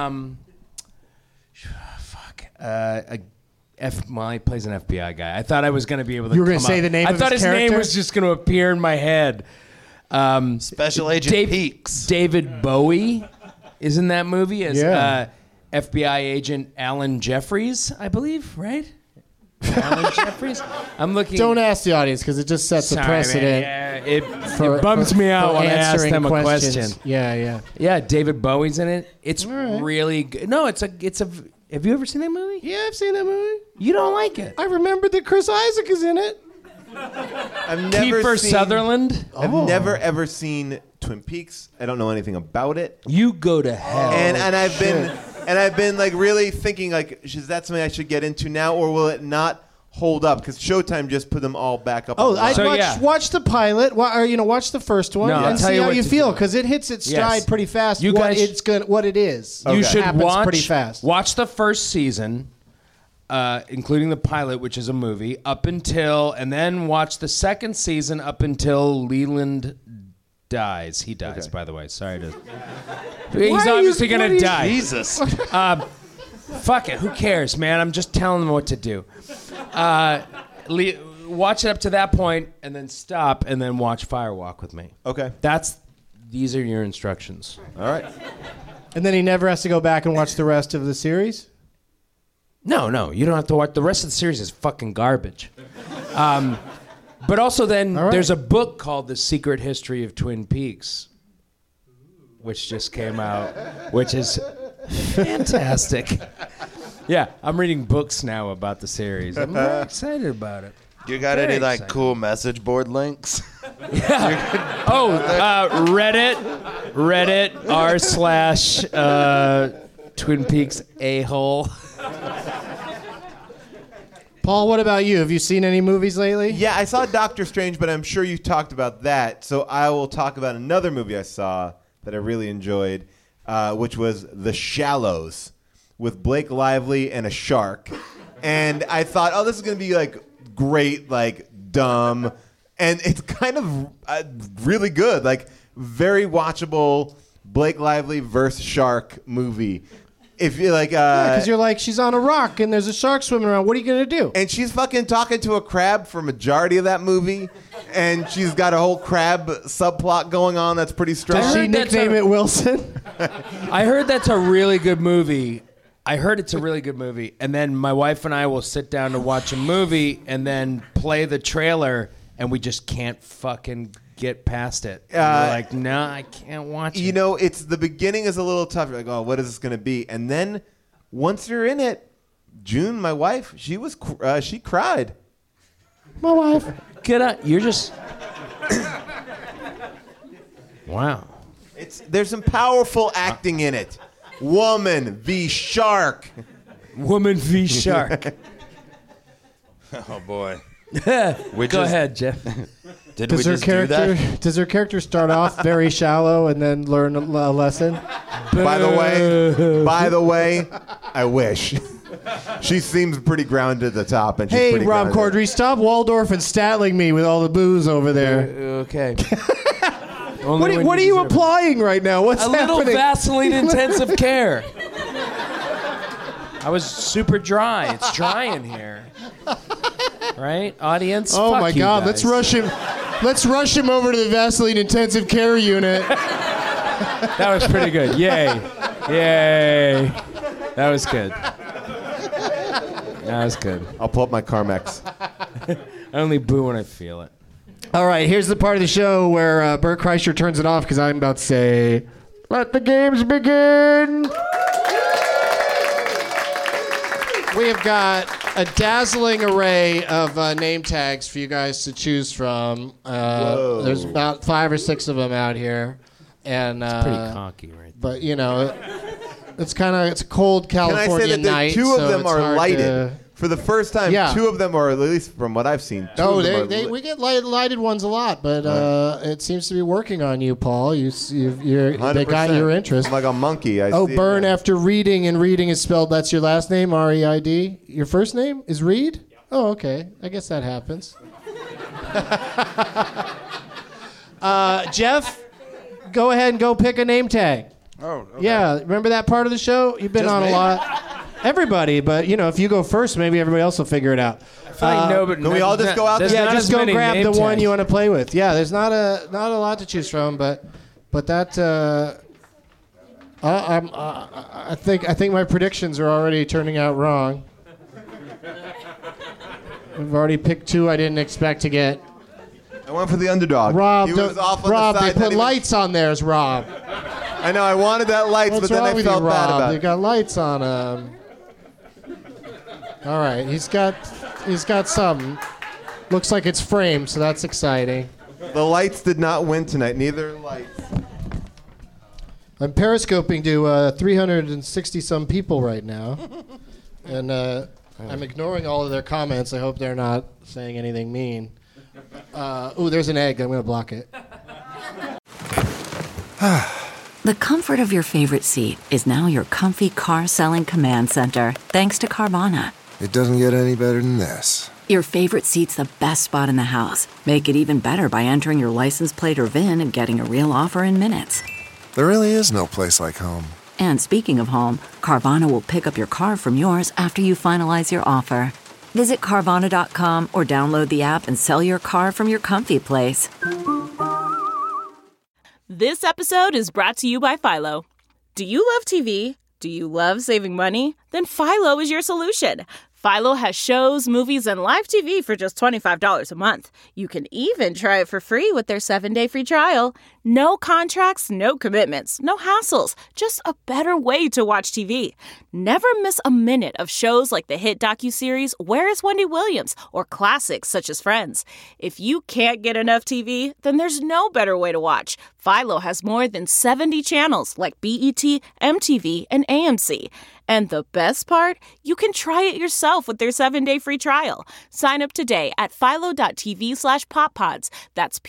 plays an FBI guy. I thought I was going to be able to. You were going gonna say the name I of thought his his name character? was just going to appear in my head. Special Agent Peaks. David Bowie is in that movie as Yeah. FBI agent Alan Jeffries, I believe, right? Alan Jeffries. I'm looking. Don't ask the audience because it just sets a Sorry, precedent. man. Yeah, it bums me out for when I ask answering them a questions. question. Yeah. Yeah, David Bowie's in it. It's really good. No, it's a. Have you ever seen that movie? Yeah, I've seen that movie. You don't like it? I remember that Chris Isaac is in it. I've never Kiefer seen, Sutherland. I've never ever seen Twin Peaks. I don't know anything about it. You go to hell. And I've been like really thinking like, is that something I should get into now, or will it not hold up? Because Showtime just put them all back up. Oh, online. I'd watch the pilot, or watch the first one, No, I'll and tell see you how what you to feel, do. because it hits its stride Yes. pretty fast. You what guys- what it is. You should happens watch pretty fast. Watch the first season, including the pilot, which is a movie, and then watch the second season up until Leland dies. He dies, by the way. Sorry to. He's obviously gonna die. Jesus. Fuck it. Who cares, man? I'm just telling them what to do. Watch it up to that point, and then stop, and then watch Firewalk with Me. Okay. That's these are your instructions. All right. And then he never has to go back and watch the rest of the series? No, you don't have to watch. The rest of the series is fucking garbage. But also then there's a book called The Secret History of Twin Peaks, which just came out, which is fantastic. Yeah, I'm reading books now about the series. I'm very excited about it. You got Very any like excited. cool message board links? Reddit r/Twin Peaks a-hole. Paul, what about you? Have you seen any movies lately? Yeah, I saw Doctor Strange, but I'm sure you talked about that. So I will talk about another movie I saw that I really enjoyed, which was The Shallows, with Blake Lively and a shark. And I thought, oh, this is going to be like great, like dumb. And it's kind of really good, like very watchable Blake Lively versus shark movie. If you're like, because you're like, she's on a rock and there's a shark swimming around. What are you gonna do? And she's fucking talking to a crab for majority of that movie, and she's got a whole crab subplot going on that's pretty strong. Does she nickname it Wilson? I heard that's a really good movie. And then my wife and I will sit down to watch a movie and then play the trailer, and we just can't fucking get past it. We're like, no, I can't watch it. You know, it's the beginning is a little tough. You're like, oh, what is this going to be? And then once you're in it, June, my wife, she cried. My wife. Get out. You're just... Wow. There's some powerful acting in it. Woman v. shark. Woman v. shark. Oh boy. Go ahead, Jeff. Does her character start off very shallow and then learn a lesson? By the way, I wish. She seems pretty grounded at the top, and she's Hey, pretty Rob grounded. Corddry, stop Waldorf and Statling me with all the booze over there. Okay. What are you applying right now? What's a happening? little Vaseline intensive care. I was super dry. It's dry in here. Right, audience? Oh Fuck my you God! guys. Let's rush him. Let's rush him over to the Vaseline intensive care unit. That was pretty good. Yay. That was good. That was good. I'll pull up my Carmex. I only boo when I feel it. All right, here's the part of the show where Bert Kreischer turns it off because I'm about to say, "Let the games begin." We have got a dazzling array of name tags for you guys to choose from. There's about 5 or 6 of them out here, and Pretty cocky, right? but you know, it's a cold California Can I say that night. two of so them it's are hard lighted? to- For the first time, Yeah. 2 of them are, at least from what I've seen. We get lighted ones a lot, but it seems to be working on you, Paul. They got your interest. I'm like a monkey. I see it Burn now. after reading, and reading is spelled. That's your last name, R-E-I-D. Your first name is Reed. Yeah. Oh, okay. I guess that happens. Jeff, go ahead and go pick a name tag. Oh, okay. Yeah, remember that part of the show? You've been Just on me? a lot. Everybody, but if you go first, maybe everybody else will figure it out. Can we all just go out There's there? Yeah, not just as go many grab name the one tags. you want to play with. Yeah, there's not a lot to choose from, but that I think my predictions are already turning out wrong. We've already picked 2 I didn't expect to get. I went for the underdog. Rob, he was off on Rob, the they side. put Not even- lights on theirs, Rob. I know. I wanted that lights, What's but then wrong I with felt you, bad Rob? about They it. got lights on them. All right, he's got something. Looks like it's framed, so that's exciting. The lights did not win tonight. Neither lights. I'm periscoping to 360 some people right now, and I'm ignoring all of their comments. I hope they're not saying anything mean. There's an egg. I'm gonna block it. The comfort of your favorite seat is now your comfy car selling command center, thanks to Carvana. It doesn't get any better than this. Your favorite seat's the best spot in the house. Make it even better by entering your license plate or VIN and getting a real offer in minutes. There really is no place like home. And speaking of home, Carvana will pick up your car from yours after you finalize your offer. Visit Carvana.com or download the app and sell your car from your comfy place. This episode is brought to you by Philo. Do you love TV? Do you love saving money? Then Philo is your solution. Philo has shows, movies, and live TV for just $25 a month. You can even try it for free with their 7-day free trial. No contracts, no commitments, no hassles. Just a better way to watch TV. Never miss a minute of shows like the hit docuseries Where is Wendy Williams? Or classics such as Friends. If you can't get enough TV, then there's no better way to watch. Philo has more than 70 channels like BET, MTV, and AMC. And the best part? You can try it yourself with their 7-day free trial. Sign up today at philo.tv/poppods. That's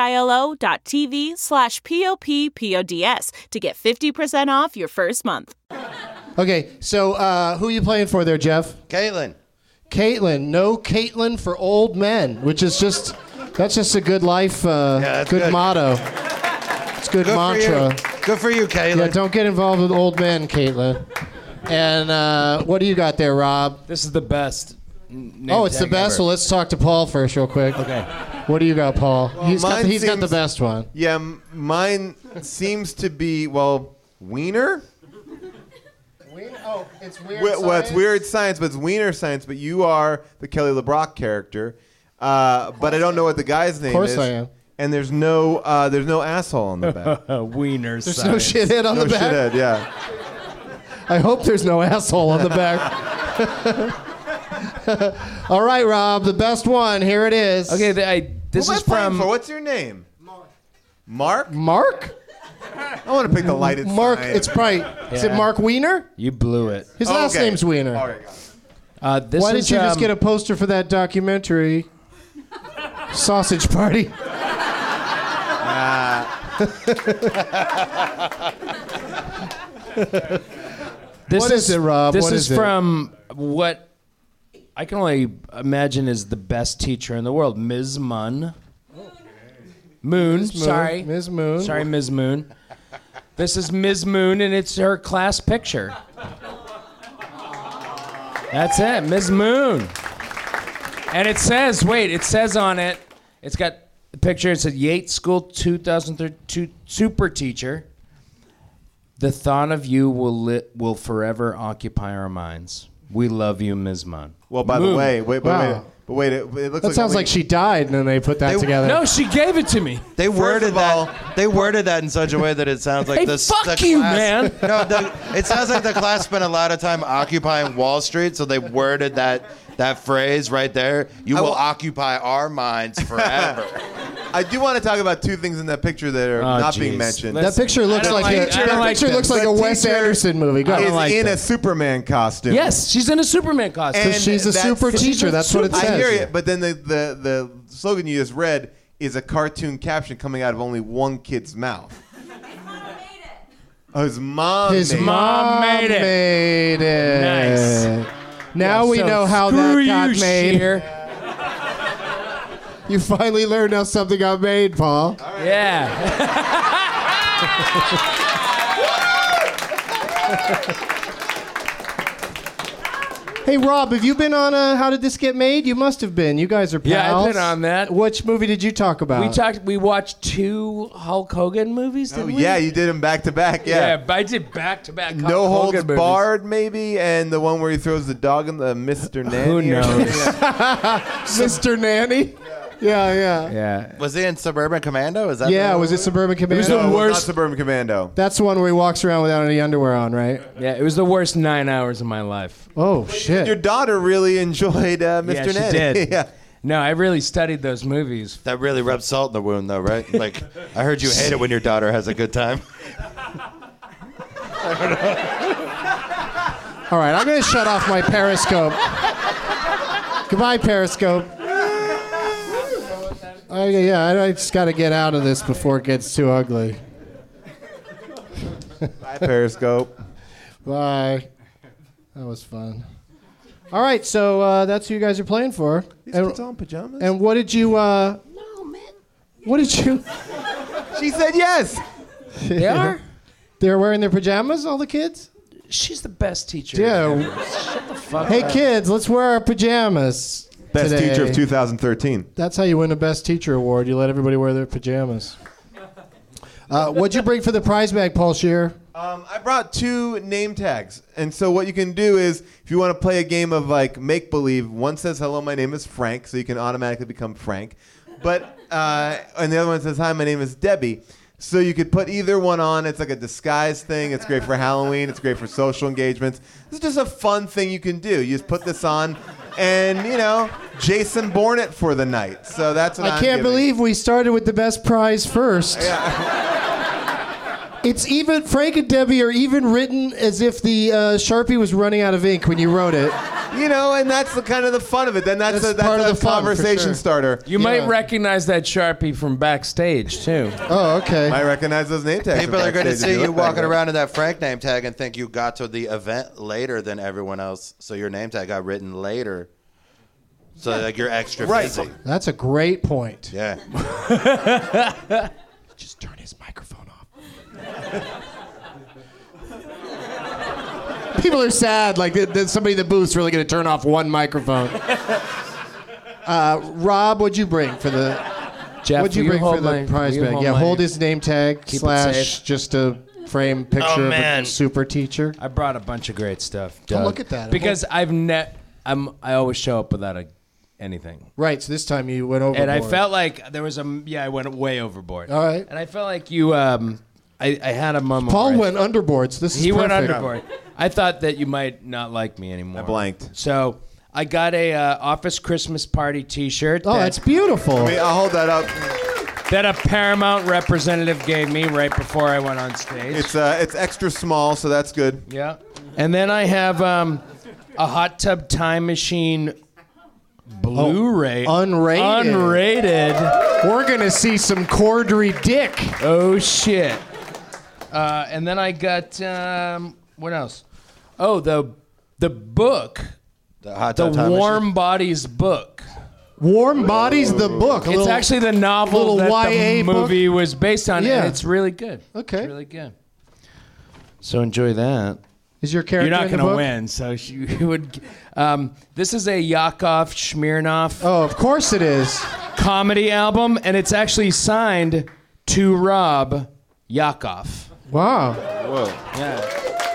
philo.tv/POPPODS to get 50% off your first month. Okay, so who are you playing for there, Jeff? Caitlin. Caitlin. No Caitlin for old men, which is that's just a good life, good motto. It's good mantra. Good for you, Caitlin. Yeah, don't get involved with old men, Caitlin. And what do you got there, Rob? This is the best. It's the best? Ever. Well, let's talk to Paul first real quick. Okay. What do you got, Paul? Well, he's got the best one. Yeah, mine seems to be, Wiener? Oh, it's Weird Well, Science? it's Weird Science, but it's Wiener Science, but you are the Kelly LeBrock character. But I don't know what the guy's name is. Of course I am. And there's no asshole on the back. Wiener There's Science. no shithead on the back? No shithead, yeah. I hope there's no asshole on the back. All right, Rob, the best one. Here it is. Okay, this Who am is I playing from. for? What's your name? Mark. Mark? I want to pick the lighted Mark, sign. it's probably, is it Mark Wiener? You blew it. His last Okay. name's Wiener. All right, got it. This Why is, didn't you just get a poster for that documentary? Sausage Party. What is it, Rob? This What is is it? from what I can only imagine is the best teacher in the world, Ms. Moon. Moon. Sorry. Ms. Moon. Sorry, Ms. Moon. This is Ms. Moon, and it's her class picture. That's it, Ms. Moon. And it says on it, it's got the picture. It said Yates School 2032 Super Teacher. The thought of you will forever occupy our minds. We love you, Ms. Moon. Well, by Moon. the way, wait, Wow. it looks That sounds like she died, and then they put that together. No, she gave it to me. They worded of all- that. They worded that in such a way that it sounds like Hey, the fuck the you, class, man. No, it sounds like the class spent a lot of time occupying Wall Street, so they worded that phrase right there. You will occupy our minds forever. I do want to talk about two things in that picture that are not being mentioned. That picture looks I don't like like- I don't like looks like a The Wes teacher Anderson movie. Go is ahead. like in that. a Superman costume. Yes, she's in a Superman costume. And She's a that's- super she's teacher. a That's what it super- says. I hear it, but then the slogan you just read is a cartoon caption coming out of only one kid's mouth. Oh, his mom. His made it. mom made it. made it. Nice. Now we So know how screw that you, got made. Scheer. You finally learned how something got made, Paul. Yeah. Hey, Rob, have you been on How Did This Get Made? You must have been. You guys are pals. Yeah, I've been on that. Which movie did you talk about? We watched 2 Hulk Hogan movies, Oh, didn't we? yeah, you did them back to back. Yeah. I did back-to-back Hulk No Holds Hogan movies. Barred, maybe, and the one where he throws the dog in the Mr. Nanny. Who or knows? something. Mr. Nanny? Yeah. Yeah. Was he in Suburban Commando? Is that? Yeah, the- was it Suburban Commando? No, it was worst- not Suburban Commando. That's the one where he walks around without any underwear on, right? Yeah, it was the worst 9 hours of my life. Oh, shit. Your daughter really enjoyed Mr. Yeah, she Nanny. did. Yeah. No, I really studied those movies. That really rubs salt in the wound, though, right? Like, I heard you hate it when your daughter has a good time. All right, I'm going to shut off my Periscope. Goodbye, Periscope. I just got to get out of this before it gets too ugly. Bye, Periscope. Bye. That was fun. All right, so that's who you guys are playing for. These kids all in pajamas? And what did you? No, man. What did you? She said yes. They are? They're wearing their pajamas, all the kids? She's the best teacher. Yeah. ever. Shut the fuck Hey, up. kids, let's wear our pajamas. Best today. teacher of 2013. That's how you win a Best Teacher award. You let everybody wear their pajamas. What'd you bring for the prize bag, Paul Scheer? I brought 2 name tags. And so what you can do is, if you want to play a game of like make-believe, one says, hello, my name is Frank, so you can automatically become Frank. But, and the other one says, hi, my name is Debbie. So you could put either one on. It's like a disguise thing. It's great for Halloween. It's great for social engagements. It's just a fun thing you can do. You just put this on and, Jason Bourne it for the night. So that's what I can't believe we started with the best prize first. Yeah. It's even, Frank and Debbie are even written as if the Sharpie was running out of ink when you wrote it. And that's the kind of the fun of it. Then that's part of the fun, conversation starter. You might recognize that Sharpie from backstage, too. Oh, okay. I recognize those name tags. People are going to backstage if see you look back walking there. around in that Frank name tag and think you got to the event later than everyone else. So your name tag got written later. So like you're extra busy. That's a great point. Yeah. Just turn his microphone off. People are sad. Like somebody in the booth's really going to turn off one microphone. Rob, what'd you bring for the? Jeff, what'd you bring for the prize bag? Yeah, hold his name tag / Keep it safe. just a frame picture of a super teacher. I brought a bunch of great stuff. Oh, Doug. look at that. Because I always show up without anything. Right. So this time you went overboard. And I felt like there was I went way overboard. All right. And I felt like you. I had a moment. Paul went underboard. So this is He went perfect. underboard. I thought that you might not like me anymore. I blanked. So I got a Office Christmas Party T-shirt. Oh, that's beautiful. I'll hold that up. That a Paramount representative gave me right before I went on stage. It's extra small, so that's good. Yeah. And then I have a Hot Tub Time Machine Blu-ray. Unrated. We're going to see some Cordry dick. Oh, shit. And then I got, what else? Oh, the book. The Warm Bodies book. Warm Bodies, the book. It's actually the novel that the YA movie was based on, Yeah. and it's really good. Okay. It's really good. So enjoy that. Is your character You're not in the going to book? win, so you would. This is a Yakov Smirnoff. Oh, of course it is. Comedy album, and it's actually signed to Rob Yakov. Wow. Whoa. Yeah.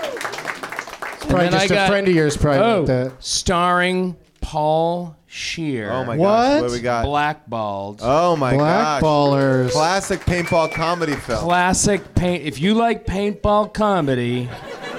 It's probably just a friend of yours probably wrote that. Starring Paul Scheer. Oh my What? gosh, what do we got? Blackballed. Oh my gosh. Blackballers. Classic paintball comedy film. Classic paint. If you like paintball comedy,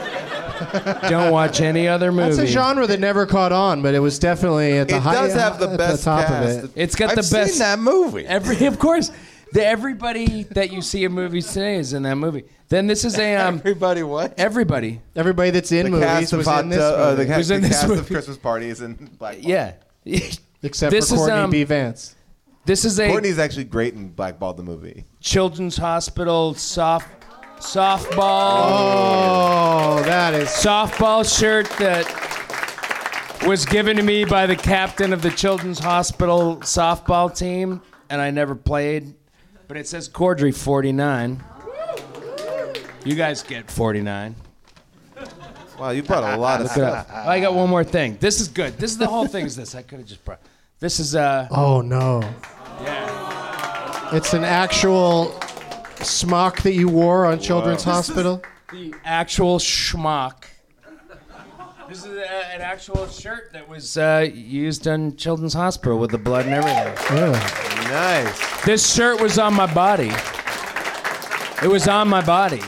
don't watch any other movie. That's a genre that never caught on, but it was definitely at the It high. does have the at best top cast. of it. It's got I've the best. seen that movie. Of course, everybody that you see in movies today is in that movie. Then this is a Everybody what? everybody. Everybody that's in The movies cast of was Hot in this Tub- movie. the Was in the this cast of movie. Christmas Party is in Black Ball. Yeah. Except This for is, Courtney B. Vance. This is a Courtney's actually great in Blackball the movie. Children's Hospital softball Oh, that is. softball shirt that was given to me by the captain of the Children's Hospital softball team, and I never played. But it says Cordry 49. You guys get 49. Wow, you brought a lot of Look it stuff. up. I got one more thing. This is good. This is the whole thing. Is this? I could have just brought. This is Oh no. Yeah. It's an actual smock that you wore on Children's Hospital. The actual schmuck. This is an actual shirt that was used in Children's Hospital with the blood and everything. Yeah. Nice. This shirt was on my body. It was on my body.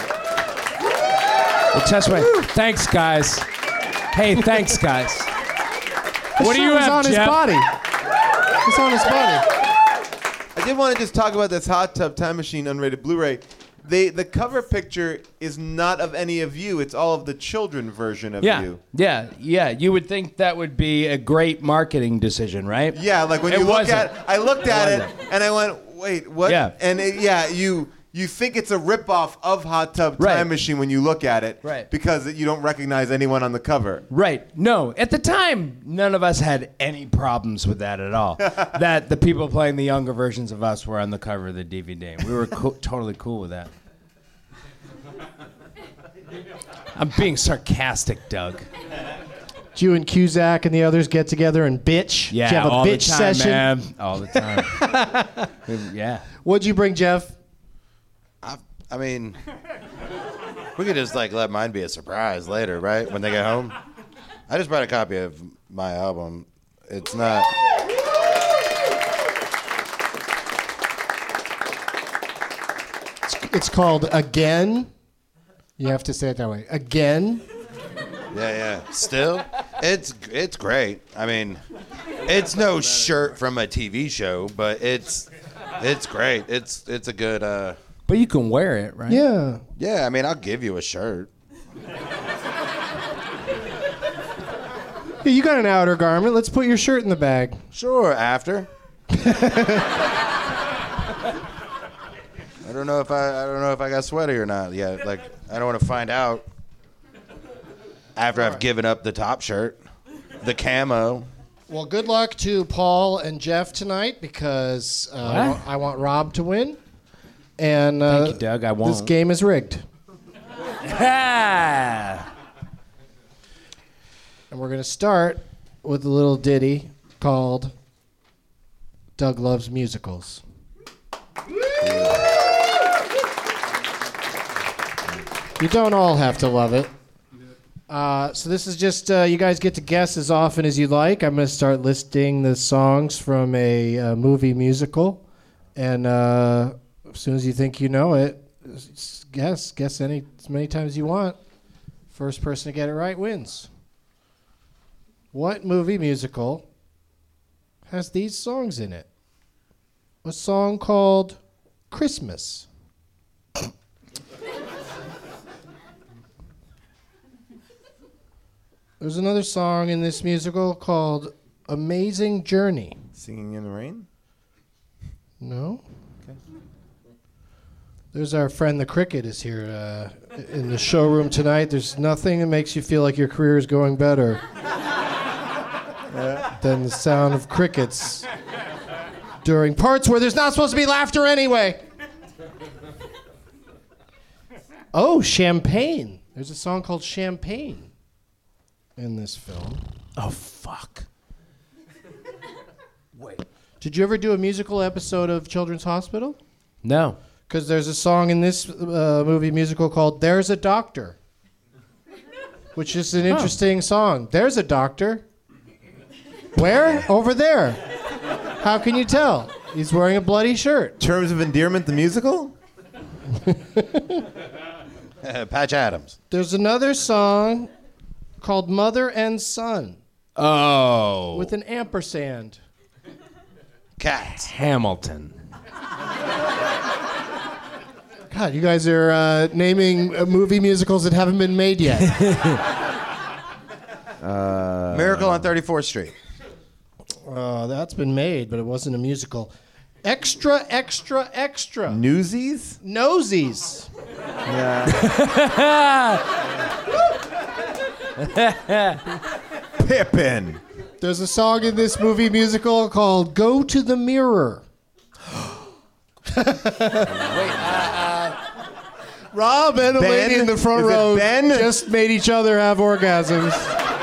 It touched my. Thanks, guys. Hey, thanks, guys. What do you was have, on Jeff? his body. It's on his body. I did want to just talk about this Hot Tub Time Machine unrated Blu-ray. The cover picture is not of any of you. It's all of the children version of you. Yeah. You would think that would be a great marketing decision, right? Yeah, like when It you look wasn't. at I looked at it wasn't. and I went, wait, what? Yeah. And you think it's a ripoff of Hot Tub Right. Time Machine when you look at it. Right. Because you don't recognize anyone on the cover. Right. No, at the time, none of us had any problems with that at all. That the people playing the younger versions of us were on the cover of the DVD. We were totally cool with that. I'm being sarcastic, Doug. Did you and Cusack and the others get together and bitch? Yeah, Did you have a all bitch the time, session? man. All the time. Yeah. What'd you bring, Jeff? I mean, we could just like let mine be a surprise later, right? When they get home. I just brought a copy of my album. It's not. It's called Again. You have to say it that way. Again. Yeah. Still, it's great. I mean, it's no shirt from a TV show, but it's great. It's a good. But you can wear it, right? Yeah. Yeah, I mean, I'll give you a shirt. Hey, you got an outer garment. Let's put your shirt in the bag. Sure, after. I don't know if I got sweaty or not yet. Like, I don't want to find out after I've given up the top shirt, the camo. Well, good luck to Paul and Jeff tonight because I want Rob to win. And Thank you, Doug. I won't. This game is rigged. And we're going to start with a little ditty called Doug Loves Musicals. You don't all have to love it. So this is just, you guys get to guess as often as you like. I'm going to start listing the songs from a movie musical. And as soon as you think you know it, guess as many times as you want. First person to get it right wins. What movie musical has these songs in it? A song called Christmas. There's another song in this musical called Amazing Journey. Singing in the Rain? No. Okay. There's our friend the Cricket is here in the showroom tonight. There's nothing that makes you feel like your career is going better than the sound of crickets during parts where there's not supposed to be laughter anyway. Oh, Champagne. There's a song called Champagne in this film. Oh, fuck. Wait. Did you ever do a musical episode of Children's Hospital? No. Because there's a song in this movie musical called There's a Doctor, which is an interesting song. There's a doctor. Where? Over there. How can you tell? He's wearing a bloody shirt. Terms of Endearment, the musical? Patch Adams. There's another song called Mother and Son. Oh. With an ampersand. Cats. Hamilton. God, you guys are naming movie musicals that haven't been made yet. Miracle on 34th Street. That's been made, but it wasn't a musical. Extra, extra, extra. Newsies? Nosies. Pippin. There's a song in this movie musical called Go to the Mirror. Rob and the lady in the front row just made each other have orgasms.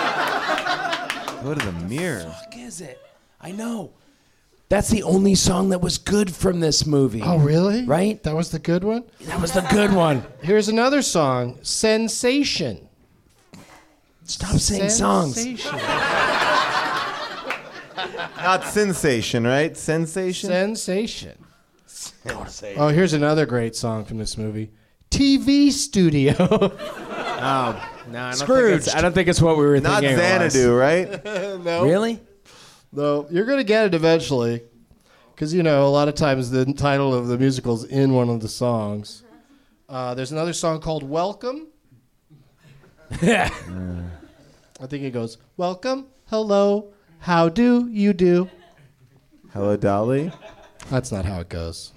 Go to the mirror. What the fuck is it? I know. That's the only song that was good from this movie. Oh, really? Right? That was the good one? That was the good one. Here's another song, Sensation. Stop saying songs. Sensation. Not sensation, right? Sensation? Sensation. Oh, here's another great song from this movie. TV Studio. Oh, no, I Scrooged. don't think it's what we were Not thinking. Xanadu, right? No. Really? No, you're going to get it eventually. Because, you know, a lot of times the title of the musical's in one of the songs. There's another song called Welcome. I think it goes, welcome, hello, how do you do? Hello, Dolly. That's not how it goes.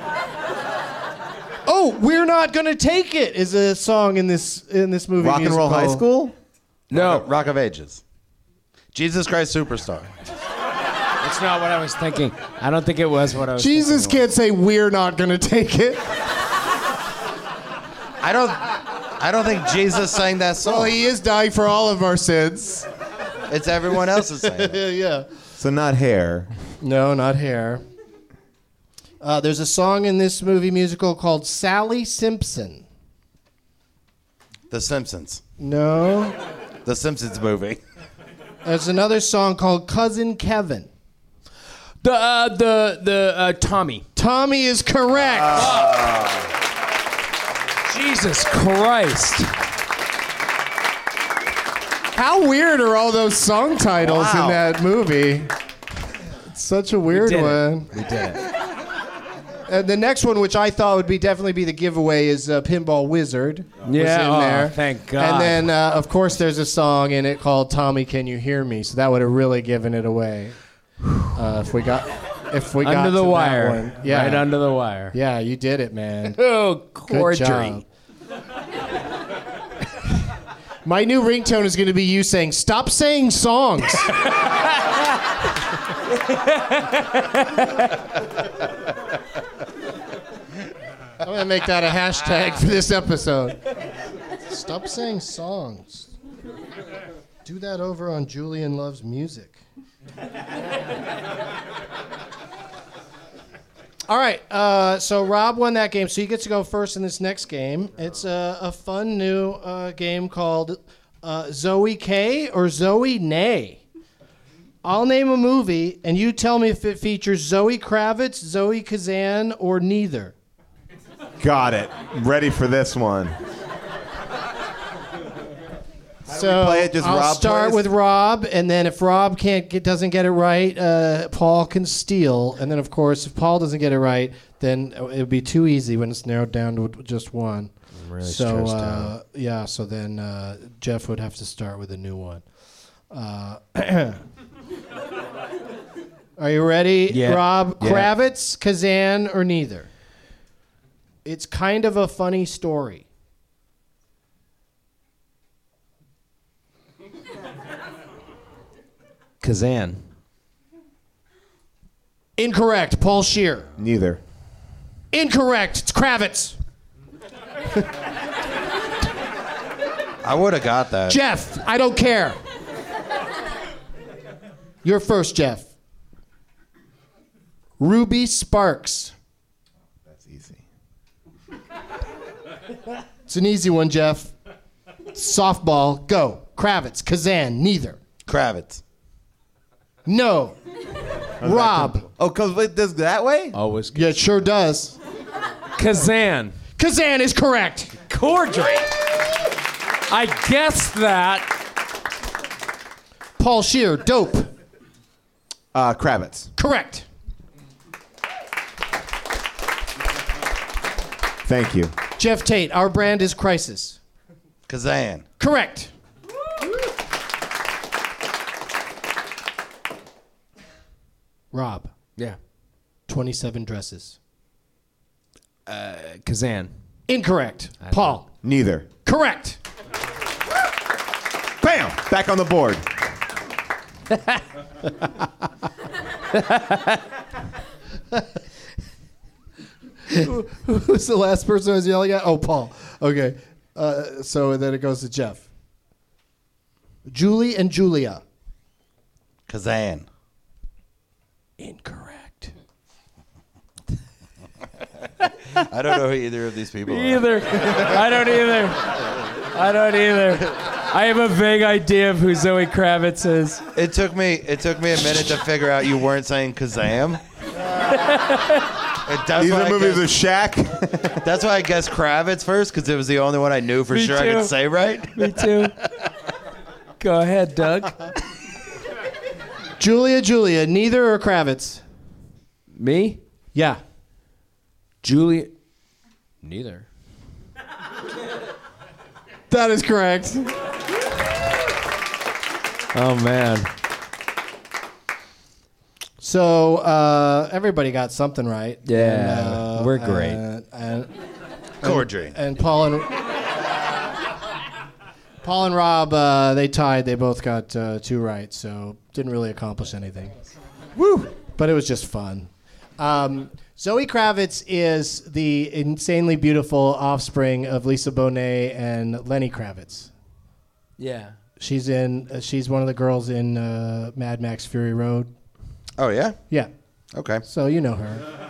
Oh, We're Not Gonna Take It is a song in this movie. Rock and Roll High School? No. Rock of Ages. Jesus Christ Superstar. That's not what I was thinking. I don't think it was what I was Jesus thinking. can't say We're Not Gonna Take It. I don't think Jesus sang that song. Well, he is dying for all of our sins. It's everyone else's saying it. Yeah. So not Hair. No, not Hair. There's a song in this movie musical called Sally Simpson. The Simpsons. No. The Simpsons movie. There's another song called Cousin Kevin. The Tommy. Tommy is correct. Jesus Christ. How weird are all those song titles in that movie? It's such a weird one. We did it. And the next one, which I thought would definitely be the giveaway, is Pinball Wizard. Yeah, was in there. Thank God. And then, of course, there's a song in it called "Tommy, Can You Hear Me?" So that would have really given it away. If we got under the to wire, that one. Yeah, right under the wire. Yeah, you did it, man. Oh, Good cordially. job. My new ringtone is going to be you saying, "Stop saying songs." I'm going to make that a hashtag for this episode. Stop saying songs. Do that over on Julian Loves Music. All right, so Rob won that game, so he gets to go first in this next game. It's a fun new game called Zoe K or Zoe Nay. I'll name a movie, and you tell me if it features Zoe Kravitz, Zoe Kazan, or neither. Got it. Ready for this one. So play it, just I'll Rob start plays? with Rob, and then if Rob doesn't get it right, Paul can steal. And then, of course, if Paul doesn't get it right, then it'll be too easy when it's narrowed down to just one. I'm really stressed out. Yeah, so then Jeff would have to start with a new one. Are you ready, Yeah. Rob? Yeah. Kravitz, Kazan, or neither? It's kind of a funny story. Kazan. Incorrect. Paul Scheer. Neither. Incorrect. It's Kravitz. I would have got that. Jeff, I don't care. You're first, Jeff. Ruby Sparks. That's easy. It's an easy one, Jeff. Softball, go. Kravitz, Kazan, neither. Kravitz. No. Rob. Oh, because it does that way? Always. Yeah, it sure does. Kazan. Kazan is correct. Corddry. I guessed that. Paul Scheer, dope. Kravitz. Correct. Thank you. Jeff Tate, our brand is Crisis. Kazan. Correct. Rob. Yeah. 27 Dresses. Kazan. Incorrect. Paul. Neither. Correct. Bam! Back on the board. Who's the last person I was yelling at? Oh, Paul. Okay. So then it goes to Jeff. Julie and Julia. Kazan. Incorrect. I don't know who either of these people are. Either. I don't either. I have a vague idea of who Zoe Kravitz is. It took me a minute to figure out you weren't saying Kazam. These are movies with Shaq. That's why I guessed Kravitz first, because it was the only one I knew for Me sure I too. could say right. Me too. Go ahead, Doug. Julia, neither or Kravitz? Me? Yeah. Julia. Neither. That is correct. Oh, man. So everybody got something right. Yeah, we're great. Cordry. And Paul and Rob, they tied. They both got 2 right, so didn't really accomplish anything. Woo! But it was just fun. Zoe Kravitz is the insanely beautiful offspring of Lisa Bonet and Lenny Kravitz. Yeah. She's one of the girls in Mad Max Fury Road. Oh, yeah? Yeah. Okay. So you know her.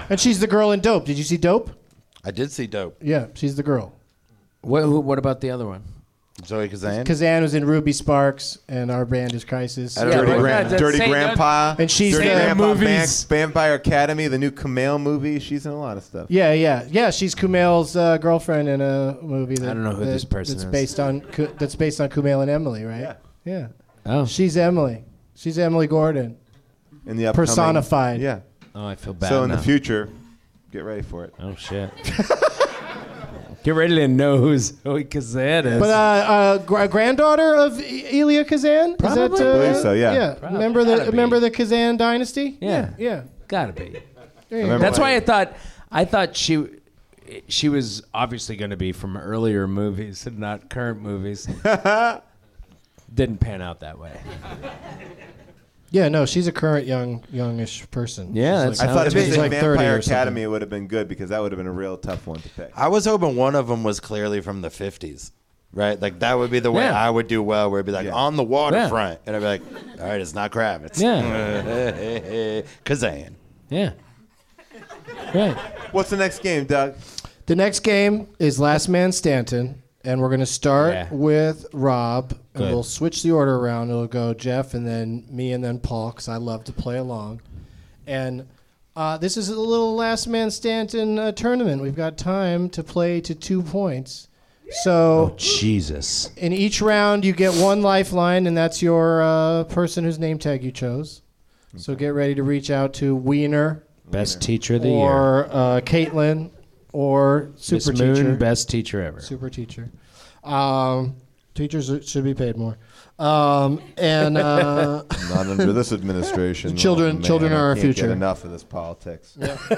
And she's the girl in Dope. Did you see Dope? I did see Dope. Yeah, she's the girl. What about the other one? Zoe Kazan. Kazan was in Ruby Sparks, and Our Band is Crisis. Dirty Grandpa. And she's Dirty the Grandpa, movies. Vampire Academy, the new Kumail movie. She's in a lot of stuff. Yeah. She's Kumail's girlfriend in a movie that I don't know who this person that's is. based on Kumail and Emily, right? Yeah. Oh. She's Emily. She's Emily Gordon. In the upcoming, personified. Yeah. Oh, I feel bad. So in now. the future, get ready for it. Oh shit. Get ready to know who Kazan is. But granddaughter of Elia Kazan? Probably. Is that, I believe so, yeah. Probably. Remember the Kazan dynasty? Yeah. Gotta be. Yeah. That's why I thought she was obviously going to be from earlier movies and not current movies. Didn't pan out that way. Yeah, no, she's a current youngish person. Yeah, She's I thought if it was like 30 Vampire or something. Academy, it would have been good because that would have been a real tough one to pick. I was hoping one of them was clearly from the 50s, right? Like that would be the way Yeah. I would do well, where it'd be like Yeah. on the waterfront, and I'd be like, all right, it's not Kravitz. Yeah. Kazan. Yeah. Right. What's the next game, Doug? The next game is Last Man Stanton, and we're going to start Yeah. with Rob, and Good. we'll switch the order around. It'll go Jeff, and then me, and then Paul, because I love to play along. And this is a little Last Man Stanton tournament. We've got time to play to 2 points. So Jesus. in each round, you get one lifeline, and that's your person whose name tag you chose. So get ready to reach out to Wiener Best teacher of the year. or Caitlin or Miss Super Moon, Teacher. best teacher ever. Super teacher. Teachers should be paid more. And Not under this administration. Children are our can't future. Get enough of this politics.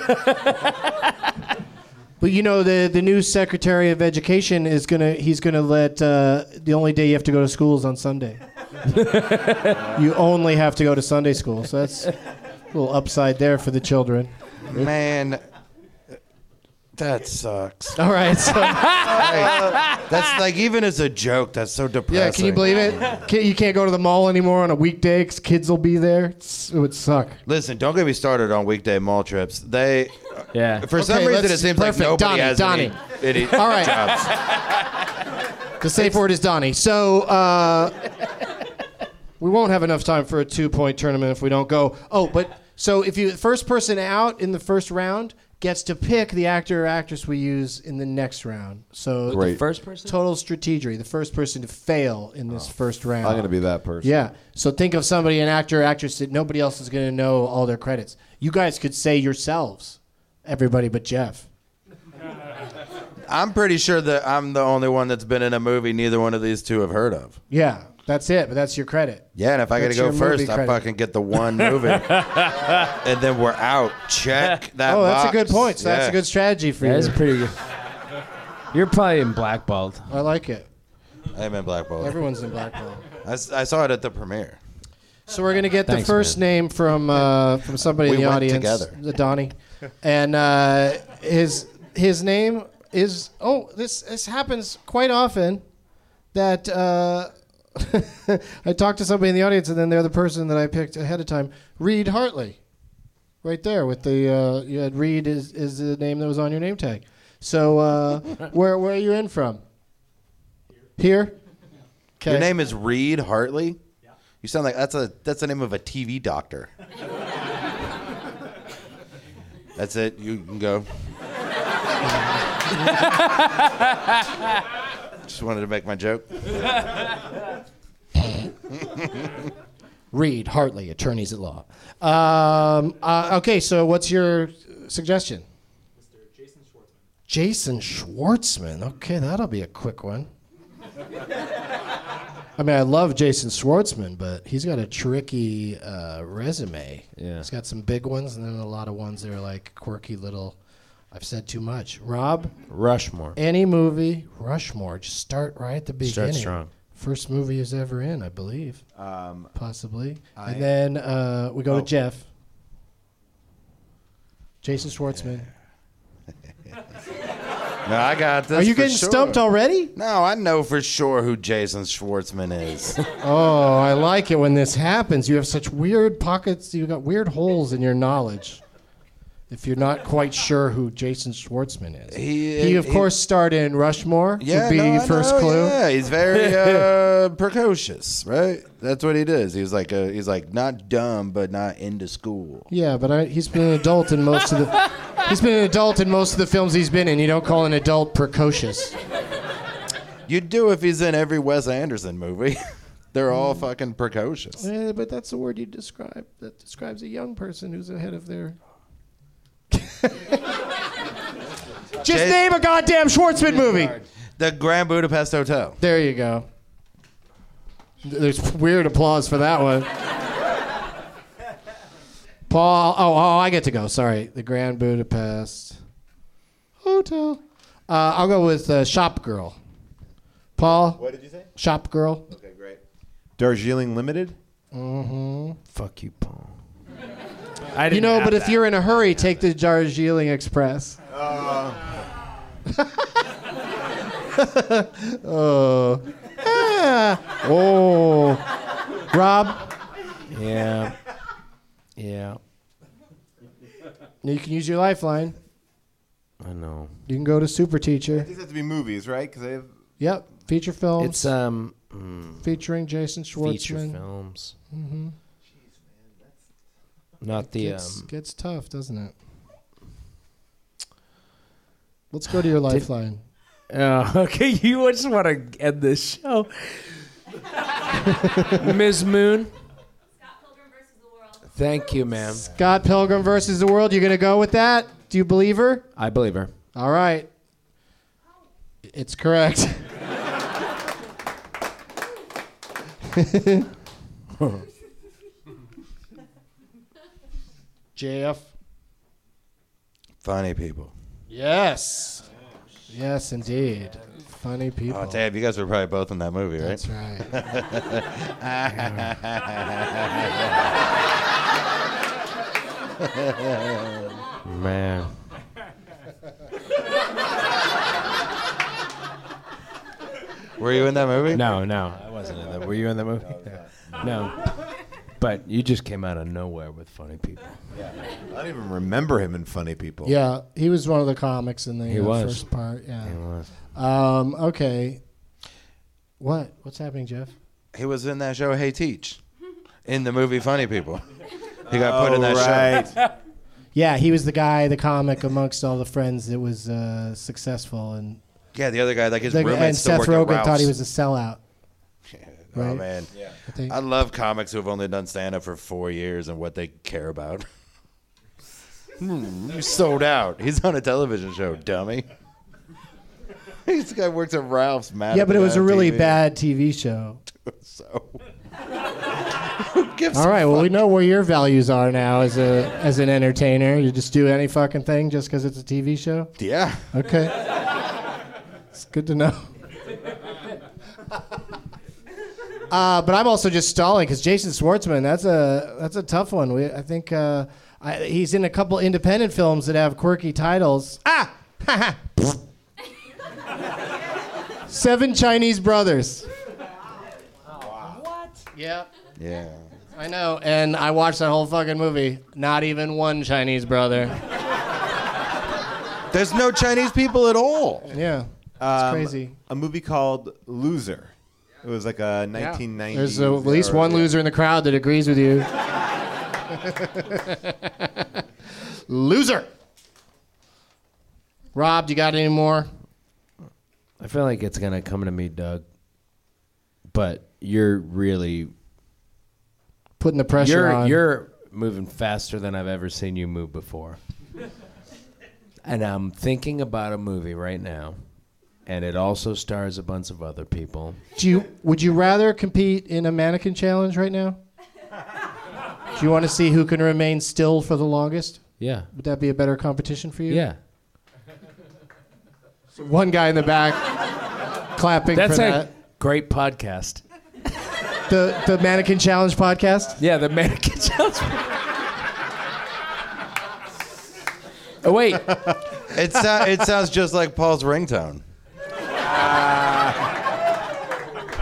but you know the new Secretary of Education is he's gonna let the only day you have to go to school is on Sunday. You only have to go to Sunday school, so that's a little upside there for the children. Man, that sucks. All right, so That's like, even as a joke, that's so depressing. yeah, can you believe it? You can't go to the mall anymore on a weekday because kids will be there. It would suck. Listen, don't get me started on weekday mall trips. For some Okay, reason, let's- it seems like perfect. nobody has Donnie. any All right. jobs. The safe word is Donnie. So we won't have enough time for a 2-point tournament if we don't go. Oh, but so if you first person out in the first round gets to pick the actor or actress we use in the next round. So Great. The first person? total strategy, the first person to fail in this first round. I'm going to be that person. Yeah. So think of somebody, an actor or actress that nobody else is going to know all their credits. You guys could say yourselves, everybody but Jeff. I'm pretty sure that I'm the only one that's been in a movie neither one of these two have heard of. Yeah, that's it, but that's your credit. Yeah, and if I got to That's go your first, movie I credit. fucking get the one movie. And then we're out. Check that Oh, that's box. a good point. So that's Yeah. a good strategy for you. That's pretty good. You're probably in blackballed. I like it. I'm in Blackball. Everyone's in blackball. I saw it at the premiere. So we're gonna get Thanks, the first name from somebody We in the went audience, together. Donnie, and his name is. Oh, this happens quite often. That I talked to somebody in the audience, and then they're the person that I picked ahead of time. Reed Hartley, right there with the you had Reed is the name that was on your name tag. So where are you in from? Here. Okay. Your name is Reed Hartley? Yeah. You sound like that's the name of a TV doctor. That's it. You can go. Just wanted to make my joke. Reed Hartley, attorneys at law. Okay, so what's your suggestion? Mr. Jason Schwartzman. Jason Schwartzman. Okay, that'll be a quick one. I mean, I love Jason Schwartzman, but he's got a tricky resume. Yeah. He's got some big ones and then a lot of ones that are like quirky little. I've said too much. Rob? Rushmore. Any movie, Rushmore. Just start right at the beginning. Start strong. First movie he was ever in, I believe. Possibly. And then we go to Jeff. Jason Schwartzman. No, I got this. Are you for getting sure. stumped already? No, I know for sure who Jason Schwartzman is. Oh, I like it when this happens. You have such weird pockets. You got weird holes in your knowledge. If you're not quite sure who Jason Schwartzman is, He, he of course starred in Rushmore. Yeah, would be no, I first know, clue. Yeah, he's very precocious, right? That's what he does. He's like not dumb, but not into school. Yeah, but he's been an adult in most of the. He's been an adult in most of the films he's been in. You don't call an adult precocious. You'd do if he's in every Wes Anderson movie. They're all fucking precocious. Yeah, but that's the word you describe. That describes a young person who's ahead of their. Just name a goddamn Schwartzman movie. The Grand Budapest Hotel. There you go. There's weird applause for that one. Paul. Oh, I get to go. Sorry. The Grand Budapest Hotel. I'll go with Shop Girl. Paul. What did you say? Shop Girl. Okay, great. Darjeeling Limited? Mm-hmm. Fuck you, Paul. But if you're in a hurry, take the Darjeeling Express. Oh. Ah. Oh. Rob? Yeah. Yeah. You can use your lifeline. I know. You can go to Super Teacher. These have to be movies, right? Because they have. Yep. Feature films. It's featuring Jason Schwartzman. feature films. Mm-hmm. Not the gets tough, doesn't it? Let's go to your lifeline. Okay, you just want to end this show. Ms. Moon. Scott Pilgrim versus the World. Thank you, ma'am. Scott Pilgrim versus the World. You're going to go with that? Do you believe her? I believe her. All right. It's correct. JF. Funny people. Yes. Yes, indeed. Funny people. Oh, damn, you guys were probably both in that movie, right? That's right. Man. Were you in that movie? No, I wasn't in that. Were you in that movie? No. But you just came out of nowhere with Funny People. Yeah. I don't even remember him in Funny People. Yeah, he was one of the comics in the first part. Yeah. He was. Okay. What's happening, Jeff? He was in that show, Hey Teach, in the movie Funny People. He got put in that show. Yeah, he was the comic amongst all the friends that was successful, and yeah, the other guy, like his roommates and still Seth work at Rogen thought he Ralph's. was a sellout. Oh Right? man, Yeah. I love comics who have only done stand-up for 4 years and what they care about. You sold out. He's on a television show, dummy. This guy works at Ralph's. Mad Yeah, at but it was a Mad really TV. bad TV show. So, All right, well, we know where your values are now as an entertainer. You just do any fucking thing just because it's a TV show? Yeah. Okay. It's good to know. But I'm also just stalling because Jason Schwartzman, that's a tough one. I think he's in a couple independent films that have quirky titles. Seven Chinese Brothers. What? Yeah. Yeah. I know, and I watched that whole fucking movie. Not even one Chinese brother. There's no Chinese people at all. Yeah. It's crazy. A movie called Loser. It was like a 1990s. There's at least one loser in the crowd that agrees with you. Loser. Rob, do you got any more? I feel like it's going to come to me, Doug. But you're really... Putting the pressure on. You're moving faster than I've ever seen you move before. And I'm thinking about a movie right now. And it also stars a bunch of other people. Would you rather compete in a mannequin challenge right now? Do you want to see who can remain still for the longest? Yeah. Would that be a better competition for you? Yeah. So one guy in the back clapping That's for a that. great podcast. The Mannequin Challenge podcast? Yeah, the Mannequin Challenge. Oh, wait. It sounds just like Paul's ringtone.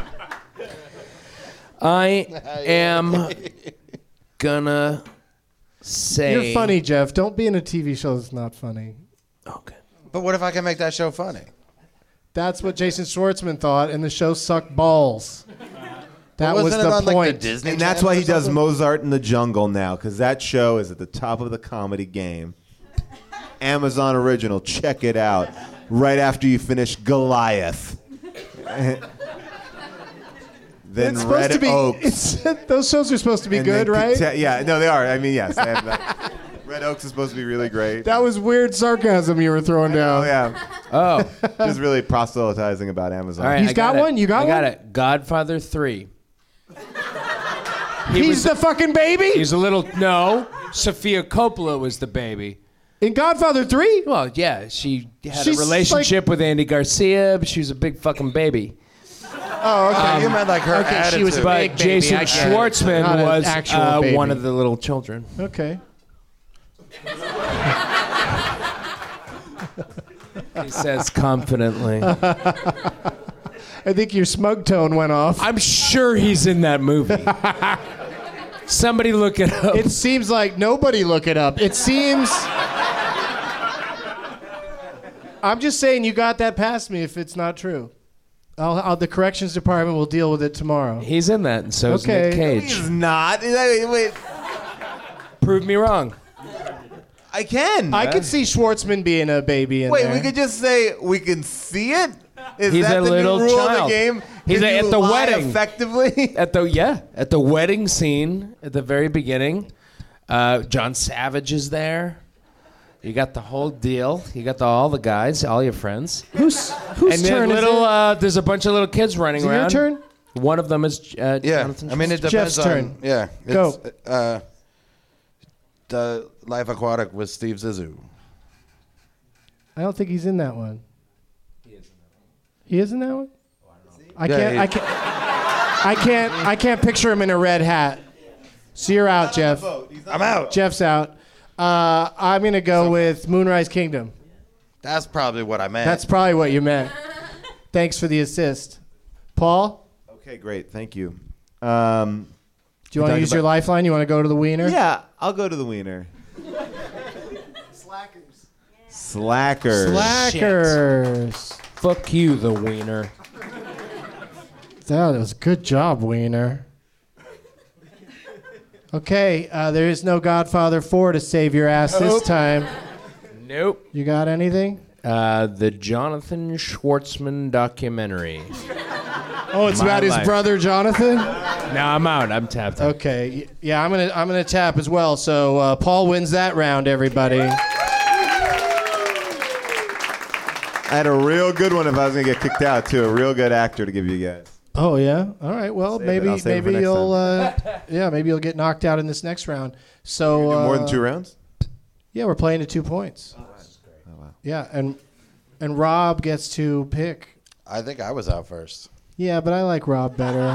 I am gonna say... You're funny, Jeff. Don't be in a TV show that's not funny. Okay. But what if I can make that show funny? That's what Jason Schwartzman thought, and the show sucked balls. That was wasn't it the on, like, the point. Disney And that's Channel why or he does something? Mozart in the Jungle now, because that show is at the top of the comedy game. Amazon original. Check it out. Right after you finish Goliath. Then It's supposed Red to be. Oaks. Those shows are supposed to be And good, then right? Yeah, no, they are. I mean, yes. They have that. Red Oaks is supposed to be really great. That was weird sarcasm you were throwing down. Oh, yeah. Oh. Just really proselytizing about Amazon. All right, He's I got it. one? You got I got one? it. Godfather 3. He's the fucking baby? He's a little... No. Sofia Coppola was the baby. In Godfather 3? Well, yeah. She had She's a relationship with Andy Garcia, but she was a big fucking baby. Oh, okay. You meant like her attitude. she was a But big baby. Jason I get it. Schwartzman Not an was actual baby. one of the little children. Okay. He says confidently. I think your smug tone went off. I'm sure he's in that movie. Somebody look it up. It seems like nobody look it up. It seems... I'm just saying you got that past me if it's not true. The corrections department will deal with it tomorrow. He's in that, and so is Nick Cage. He's not. Wait. Prove me wrong. I can. I could see Schwartzman being a baby in there. We could just say we can see it? Is He's that a the little new rule child. of the game? He's Can at you the lie wedding. effectively? At the wedding scene at the very beginning. John Savage is there. You got the whole deal. You got all the guys, all your friends. Whose And then turn is it? there's a bunch of little kids running Is it your around. turn? One of them is Yeah, Jonathan. I mean, it Jeff's depends on... turn. Yeah. Go. The Life Aquatic with Steve Zissou. I don't think he's in that one. He is in that one? I can't picture him in a red hat. So you're out, Jeff. I'm out. Jeff's out. I'm gonna go with Moonrise Kingdom. That's probably what I meant. That's probably what you meant. Thanks for the assist, Paul. Okay, great. Thank you. Do you want to use your lifeline? You want to go to the wiener? Yeah, I'll go to the wiener. Slackers. Slackers. Fuck you, the wiener. That was a good job, wiener. Okay, there is no Godfather 4 to save your ass this time. Nope. You got anything? The Jonathan Schwartzman documentary. Oh, it's My about his life. brother Jonathan? No, I'm out. I'm tapped. Okay. Yeah, I'm gonna tap as well. So Paul wins that round, everybody. I had a real good one if I was going to get kicked out, too. A real good actor to give you guys. Oh yeah. All right. Well, Save it. I'll save it for maybe next you'll maybe you'll get knocked out in this next round. So Do more than 2 rounds? Yeah, we're playing to 2 points. Oh, wow. Yeah, and Rob gets to pick. I think I was out first. Yeah, but I like Rob better.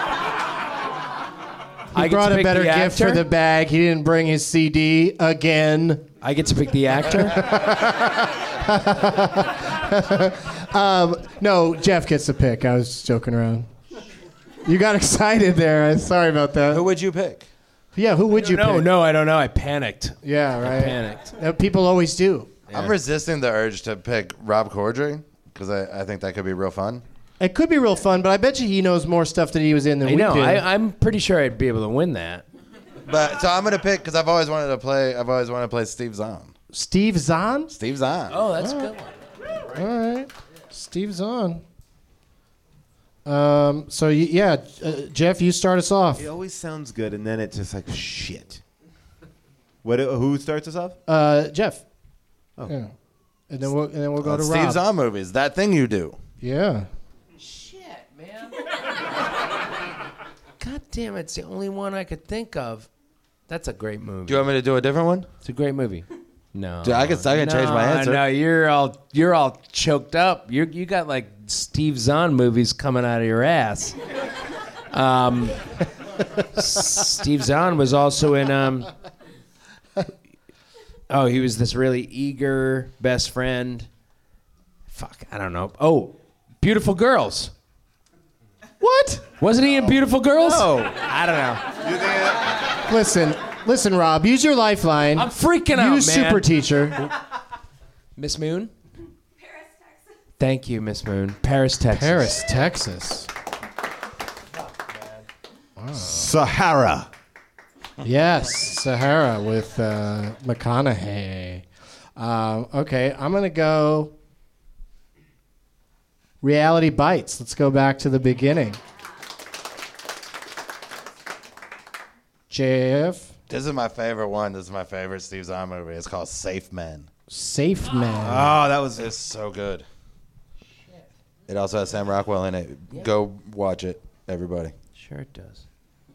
He I get brought to a pick better the gift for actor? the bag. He didn't bring his CD again. I get to pick the actor. No, Jeff gets to pick. I was joking around. You got excited there. I'm sorry about that. Who would you pick? Yeah, who would you pick? No, I don't know. I panicked. Yeah, right. Panicked. People always do. I'm resisting the urge to pick Rob Corddry because I think that could be real fun. It could be real fun, but I bet you he knows more stuff that he was in than I we know. do. I'm pretty sure I'd be able to win that. But so I'm gonna pick because I've always wanted to play Steve Zahn. Steve Zahn? Steve Zahn. Oh, that's a good one. All right. Steve Zahn. Jeff, you start us off. It always sounds good, and then it's just like, shit. Who starts us off? Jeff. Oh. Yeah. And then we'll go to Steve Rob. Zahn movies. That thing you do. Yeah. Shit, man. God damn it. It's the only one I could think of. That's a great movie. Do you want me to do a different one? It's a great movie. No. Dude, I can change my answer. No, you're all choked up. You got like Steve Zahn movies coming out of your ass. Steve Zahn was also in he was this really eager best friend. Fuck, I don't know. Oh, Beautiful Girls. What? Wasn't he in Beautiful Girls? No. I don't know. Listen, Listen, Rob, use your lifeline. I'm freaking out, Use man. Super Teacher. Miss Moon? Paris, Texas. Thank you, Miss Moon. Paris, Texas. Paris, Texas. Sahara. Yes, Sahara with McConaughey. Okay, I'm going to go Reality Bites. Let's go back to the beginning. JF? This is my favorite one. This is my favorite Steve Zahn movie. It's called Safe Men. Safe Man. Oh, that was It's so good. It also has Sam Rockwell in it. Go watch it, everybody. Sure it does.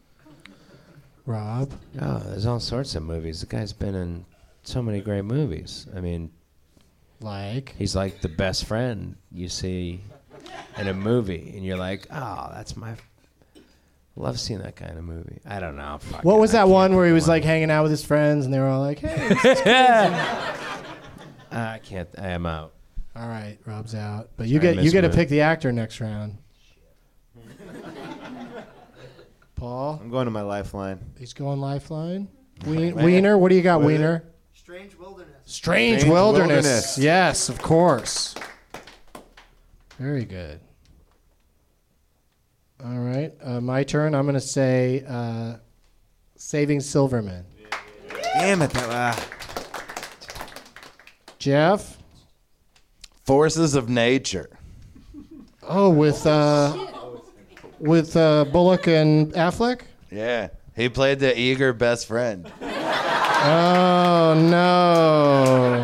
Rob? Oh, there's all sorts of movies. The guy's been in so many great movies. I mean, like? He's like the best friend you see in a movie, and you're like, oh, that's my... Love seeing that kind of movie. I don't know. Fuck What it. was that one where he was like hanging out with his friends and they were all like, hey, this is crazy. I can't. I am out. All right, Rob's out. But you Sorry, get Miss to Moon. pick the actor next round. Paul? I'm going to my lifeline. He's going lifeline. Wiener, what do you got, What is Wiener? Strange Wilderness. Strange Wilderness. Yes, of course. Very good. All right, my turn. I'm going to say Saving Silverman. Damn it. Jeff? Forces of Nature. Oh, with Bullock and Affleck? Yeah. He played the eager best friend. Oh, no.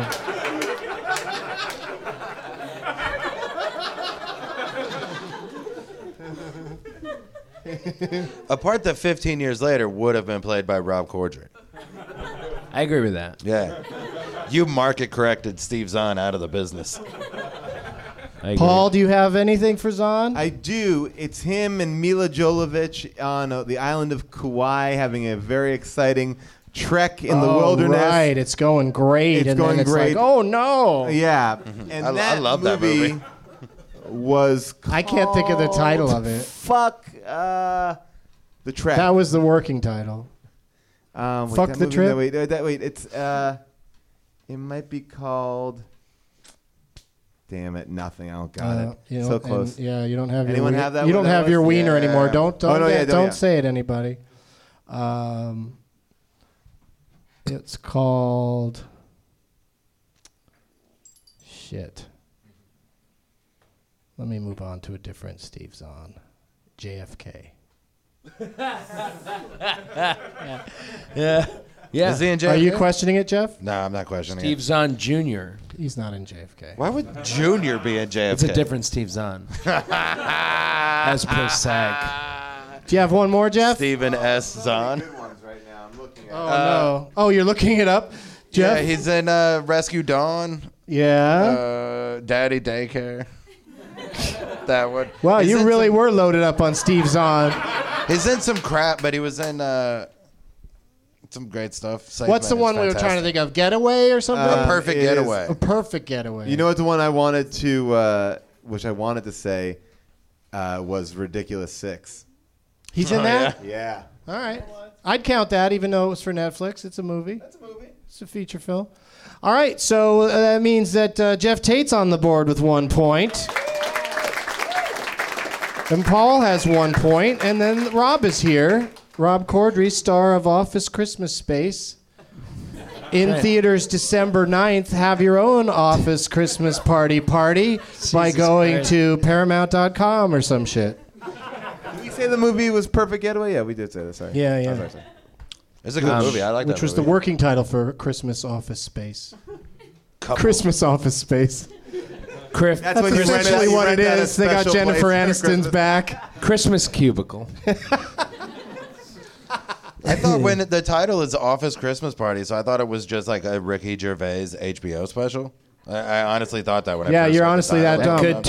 A part that 15 years later would have been played by Rob Corddry. I agree with that. Yeah. You market corrected Steve Zahn out of the business. Paul, do you have anything for Zahn? I do. It's him and Mila Jovovich on the island of Kauai having a very exciting trek in the wilderness. Right, it's going great. It's and going then it's great. Like, oh, no. Yeah. And I love that movie. Was I can't think of the title of it. Fuck the Trek. That was the working title. Fuck the Trip? Wait, it's it might be called. Damn it! Nothing. I don't got it. So close. Yeah, you don't have. Anyone your, have that? You don't have your wiener anymore. Don't yeah. say it, anybody. It's called. Shit. Let me move on to a different Steve Zahn. JFK. Yeah. Is he in JFK? Are you questioning it, Jeff? No, I'm not questioning Steve it. Zahn Jr. He's not in JFK. Why would Junior be in JFK? It's a different Steve Zahn. As per SAG. Do you have one more, Jeff? Stephen S. Zahn. Oh, no. Oh, you're looking it up? Jeff? Yeah, he's in Rescue Dawn. Yeah. Daddy Daycare. That one. Wow, you really were loaded up on Steve Zahn. He's in some crap, but he was in some great stuff. Safe What's the Man is one we were trying to fantastic. think of? Getaway or something? A Perfect Getaway. A Perfect Getaway. You know what? The one I wanted to, which I wanted to say, was Ridiculous 6. He's in that? Yeah. All right. I'd count that, even though it was for Netflix. It's a movie. That's a movie. It's a feature film. All right, so that means that Jeff Tate's on the board with 1 point. And Paul has 1 point. And then Rob is here. Rob Corddry, star of Office Christmas Space. In theaters December 9th. Have your own Office Christmas party by going Christ. to Paramount.com or some shit. Did we say the movie was Perfect Getaway? Yeah, we did say that. Sorry. Yeah, yeah. Oh, sorry. It's a good movie. I like that Which was movie. the working title for Christmas Office Space. Couple. Christmas Office Space. That's That's when you rent essentially out- you what it rent out a is. They got special Jennifer place for Aniston's Christmas. back. Christmas Cubicle. I thought when the title is Office Christmas Party, so I thought it was just like a Ricky Gervais HBO special. I honestly thought that when I Yeah, first you're read the honestly that title.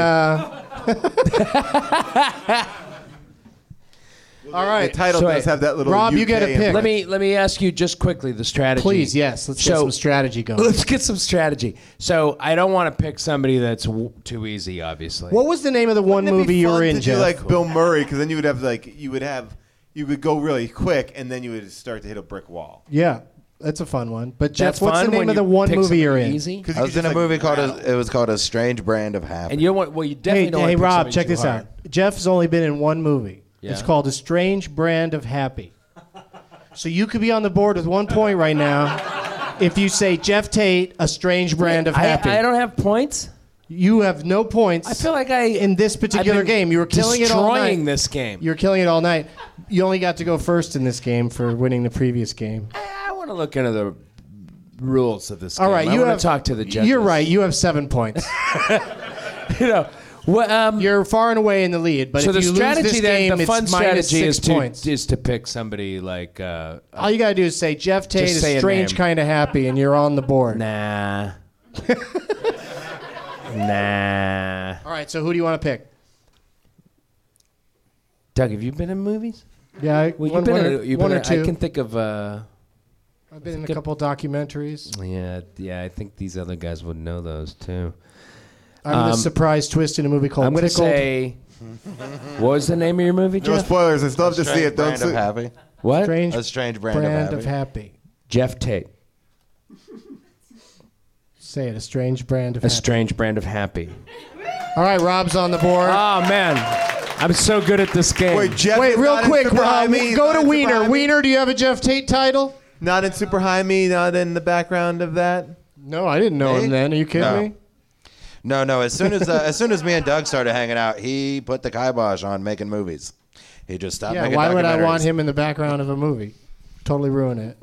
dumb. And all right, The title So, does have that little Rob, you UK get a pick. imprint. Let me ask you just quickly the strategy. please, yes, let's get So- some strategy going. Let's get some strategy. So I don't want to pick somebody that's too easy, obviously. What was the name of the one Wouldn't it be movie you fun were in, to Jeff? do like Bill Murray, because then you would have you would go really quick, and then you would start to hit a brick wall. Yeah, that's a fun one. But Jeff, That's what's the fun name when of the you one pick movie you're something in? easy? I was in a movie called it was called A Strange Brand of Happy. And you want well, you definitely Hey, don't. hey, want to pick Rob, something check too this hard. out. Jeff's only been in one movie. Yeah. It's called A Strange Brand of Happy. So you could be on the board with 1 point right now if you say Jeff Tate, A Strange Brand of Happy. I don't have points. You have no points. I feel like in this particular I've been game. You were killing it all night. destroying this game. You were killing it all night. You only got to go first in this game for winning the previous game. I want to look into the rules of this game. All right, I you want have to talk to the judges. You're right. You have 7 points. You know, You're far and away in the lead. But so if the you strategy lose this then, game, the fun it's minus strategy 6 points. is to pick somebody like. All you gotta do is say Jeff Tate Just is say a strange, name. kind of happy, and you're on the board. Nah. Nah. All right. So who do you want to pick? Doug, have you been in movies? Yeah, Well, one, one or two. I can think of. I've been in a couple documentaries. Yeah. I think these other guys would know those too. I'm the surprise twist in a movie called I'm going to Tickled. say. What was the name of your movie, No Jeff? spoilers. I still have to see it. Don't Brand of say. Happy. What? Strange A Strange Brand, of happy. Jeff Tate. Say it. A strange brand of A happy. strange brand of happy. All right, Rob's on the board. Oh man, I'm so good at this game. Wait, Jeff. Wait, is real not in quick. Super High Me? He's Go not to in Super Wiener. High Me? Wiener, do you have a Jeff Tate title? Not in Super High Me. Not in the background of that. No, I didn't know him then. Are you kidding No. me? No. As soon as me and Doug started hanging out, he put the kibosh on making movies. He just stopped Yeah, making why would I want documentaries. him in the background of a movie? Totally ruin it.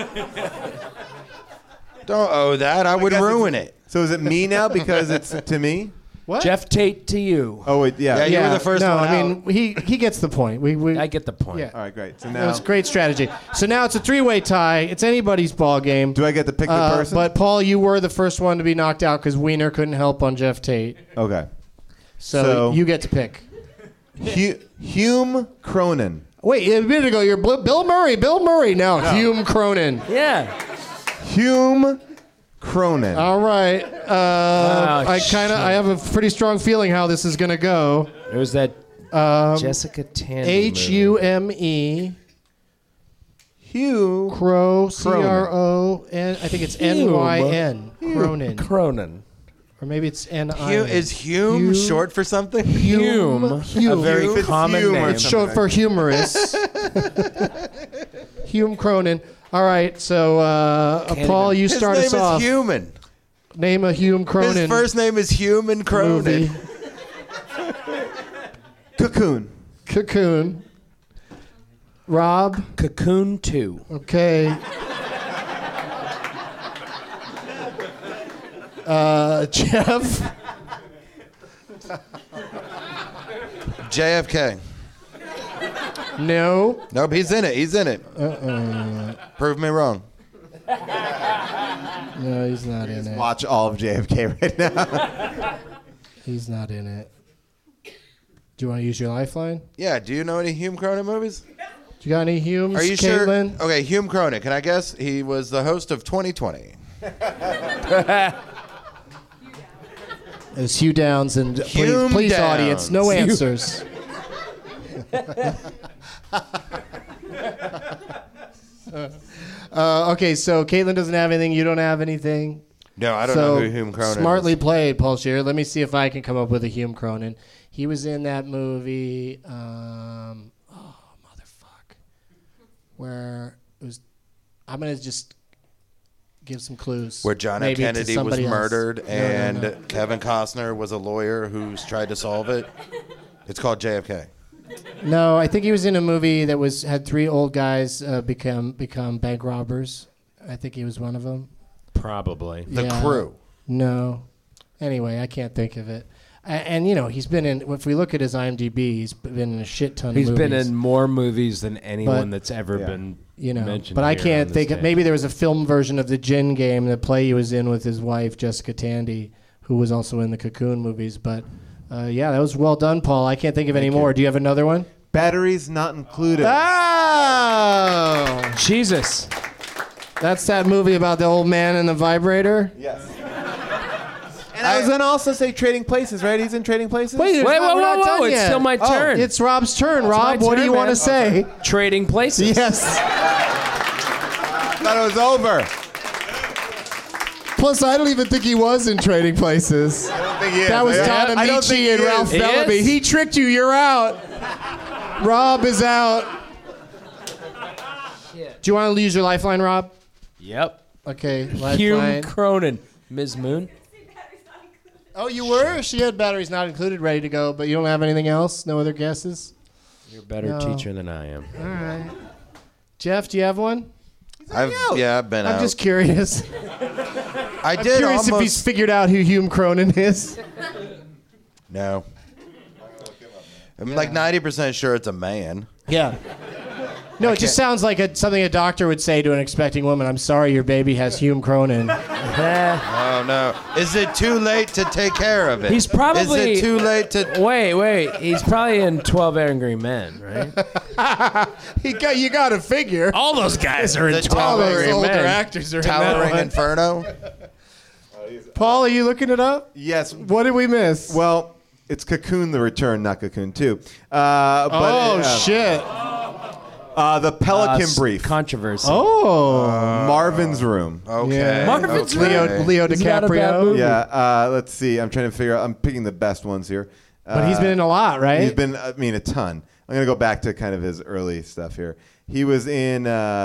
Don't owe that. I would guess ruin it. So is it me now because it's to me? What? Jeff Tate to you. Oh wait, yeah. Yeah, you were the first no, one I mean, out. he gets the point. I get the point. Yeah. All right, great. So That was now, great strategy. So now it's a 3-way tie. It's anybody's ball game. do I get to pick the person? But Paul, you were the first one to be knocked out because Wiener couldn't help on Jeff Tate. Okay. So you get to pick. Hume Cronin. Wait, a minute ago you're Bill Murray. Bill Murray now. Hume Cronin. Yeah. Hume Cronin. All right. I shit. have a pretty strong feeling how this is gonna go. It was that Jessica Tandy Hume. Hugh Crow. C-R-O-N. I think it's N-Y-N. Cronin. Cronin. Or maybe it's N-I-N. Is Hume short for something? Hume. Hume. A very If it's common Hume or name. It's short for humorous. Hume Cronin. All right, so Paul, you His start name us off. is Human. Name a Hume Cronin His first name is Human Cronin. movie. Cocoon. Cocoon. Rob. Cocoon 2. Okay. Jeff. JFK. No. Nope, he's in it. He's in it. Prove me wrong. No, he's not in it. Watch all of JFK right now. He's not in it. Do you want to use your lifeline? Yeah, do you know any Hume Cronin movies? Do you got any Humes, Are you Caitlin? sure? Okay, Hume Cronin. Can I guess? He was the host of 2020. It was Hugh Downs and Hume please Downs. audience, no answers. Okay, so Caitlin doesn't have anything. You don't have anything. No, I don't So, know who Hume Cronin smartly is. played, Paul Scheer. Let me see if I can come up with a Hume Cronin. He was in that movie. Where it was. I'm gonna just give some clues. Where John F. Maybe to Kennedy was somebody else. murdered and No. Kevin Costner was a lawyer who's tried to solve it. It's called JFK. No, I think he was in a movie that had 3 old guys become bank robbers. I think he was one of them. Probably. The Crew. No. Anyway, I can't think of it. And you know, he's been in. If we look at his IMDb, he's been in a shit ton of movies. He's been in more movies than anyone But- that's ever been mentioned. But I here can't on think. this day. Maybe there was a film version of the Gin Game, the play he was in with his wife Jessica Tandy, who was also in the Cocoon movies. But yeah, that was well done, Paul. I can't think of any more. Do you have another one? Batteries not included. Oh, And I was going to also say Trading Places, right? He's in Trading Places? Wait, Wait, we're not done it's yet. still my turn. It's Rob's turn. It's Rob, my what do turn, you want man. to say? Trading Places. Yes. I thought it was over. Plus, I don't even think he was in Trading Places. I don't think he is. That was I Don don't think Amici and he Ralph is. Bellamy. is? He tricked you. You're out. Rob is out. Do you want to use your lifeline, Rob? Yep. Okay, Hume lifeline. Cronin. Ms. Moon. Oh, you were? She had batteries not included ready to go, but you don't have anything else? No other guesses? You're a better No. teacher than I am. All right. Jeff, do you have one? I've been out. I'm just curious. I I'm did curious almost. if he's figured out who Hume Cronin is. No. I'm like 90% sure it's a man. Yeah. No, it just sounds like something a doctor would say to an expecting woman. I'm sorry, your baby has Hume Cronin. Oh no! Is it too late to take care of it? He's probably. Is it too late to? Wait. He's probably in 12 Angry Men, right? You got to figure. All those guys are in The 12 All those Angry older Men. actors are in that Towering one. Inferno. Paul, are you looking it up? Yes. What did we miss? Well, it's Cocoon the Return, not Cocoon 2. Shit. The Pelican Brief. Controversy. Oh. Marvin's Room. Okay. Yeah. Marvin's okay. Leo Isn't that a bad DiCaprio. movie? Yeah, let's see. I'm trying to figure out. I'm picking the best ones here. But he's been in a lot, right? He's been, a ton. I'm going to go back to kind of his early stuff here. He was in,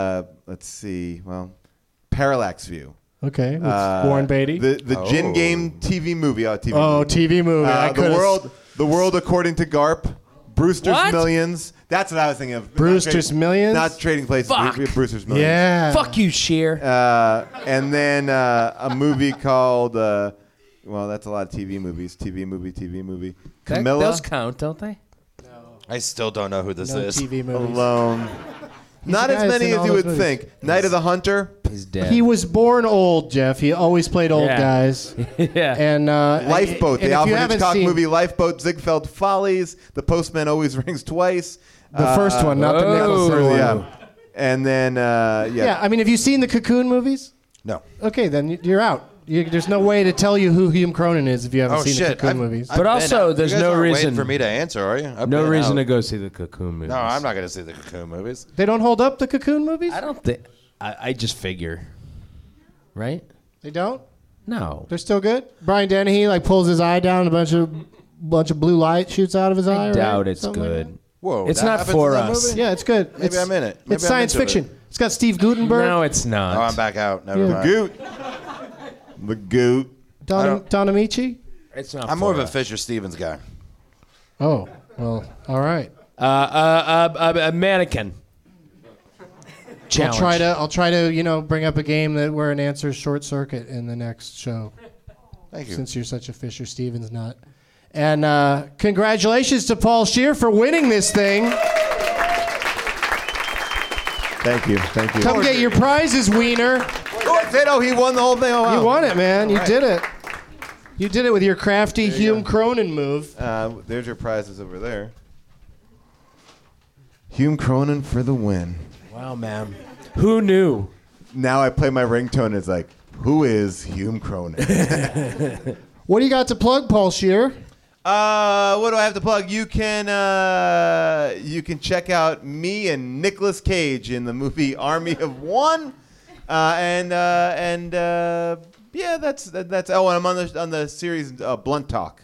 Parallax View. Okay. With Warren Beatty. The Gin Game TV movie. TV movie. The World According to Garp. Brewster's What? Millions. That's what I was thinking of. Brewster's Millions? Not Trading Places. Fuck. Brewster's Millions. Yeah. Fuck you, Sheer. And then a movie called, that's a lot of TV movies. TV movie. Camilla. Those count, don't they? I still don't know who this No is. TV movies. Alone. Not the as guy many that's in as all you those would movies. think. Night of the Hunter. He's dead. He was born old, Jeff. He always played old Yeah. guys. yeah. And Lifeboat. and The if Alfred you haven't Hitchcock seen movie Lifeboat. Ziegfeld Follies. The Postman Always Rings Twice. the first one, not the Nicholson one. Yeah. And then, Yeah, I mean, have you seen the Cocoon movies? No. Okay, then you're out. There's no way to tell you who Hume Cronin is if you haven't Oh seen shit! the Cocoon movies. But also, there's you guys no aren't reason- waiting for me to answer, are you? I've No been reason out. to go see the Cocoon movies. No, I'm not going to see the Cocoon movies. They don't hold up the Cocoon movies? I don't think. I just figure. Right? They don't? No. They're still good? Brian Dennehy pulls his eye down, a bunch of blue light shoots out of his eye. I doubt right? it's Something like good. Whoa, It's that not happens for in that us. movie? Yeah, it's good. Maybe I'm in it. Maybe It's I'm science into fiction. it. It's got Steve Gutenberg. No, it's not. Oh, I'm back out. Never Yeah. mind. Goot. The Goot. Don Amici? It's not. I'm more for of a us. Fisher Stevens guy. Oh, well, all right. A mannequin. Challenge. I'll try to bring up a game where an answer is short circuit in the next show. Thank you. Since you're such a Fisher Stevens nut. And congratulations to Paul Scheer for winning this thing. Thank you. Come get your prizes, Wiener. That's it. Oh, he won the whole thing. Oh, wow. You won it, man. You did it. You did it with your crafty Hume Cronin move. There's your prizes over there. Hume Cronin for the win. Wow, man. Who knew? Now I play my ringtone. It's like, who is Hume Cronin? What do you got to plug, Paul Scheer? What do I have to plug? You can check out me and Nicolas Cage in the movie Army of One, and that's. Oh, and I'm on the series Blunt Talk.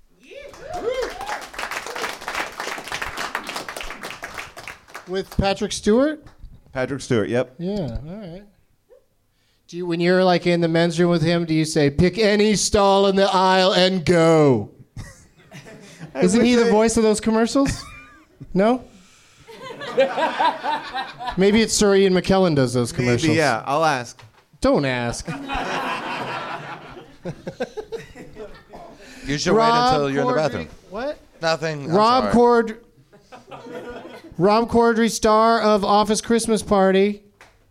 With Patrick Stewart? Patrick Stewart. Yep. Yeah, all right. When you're in the men's room with him, do you say, pick any stall in the aisle and go? Isn't he the voice of those commercials? No? Maybe it's Sir Ian McKellen does those commercials. Maybe, yeah. I'll ask. Don't ask. You should wait until you're in the bathroom. What? Nothing. Rob Corddry, star of Office Christmas Party.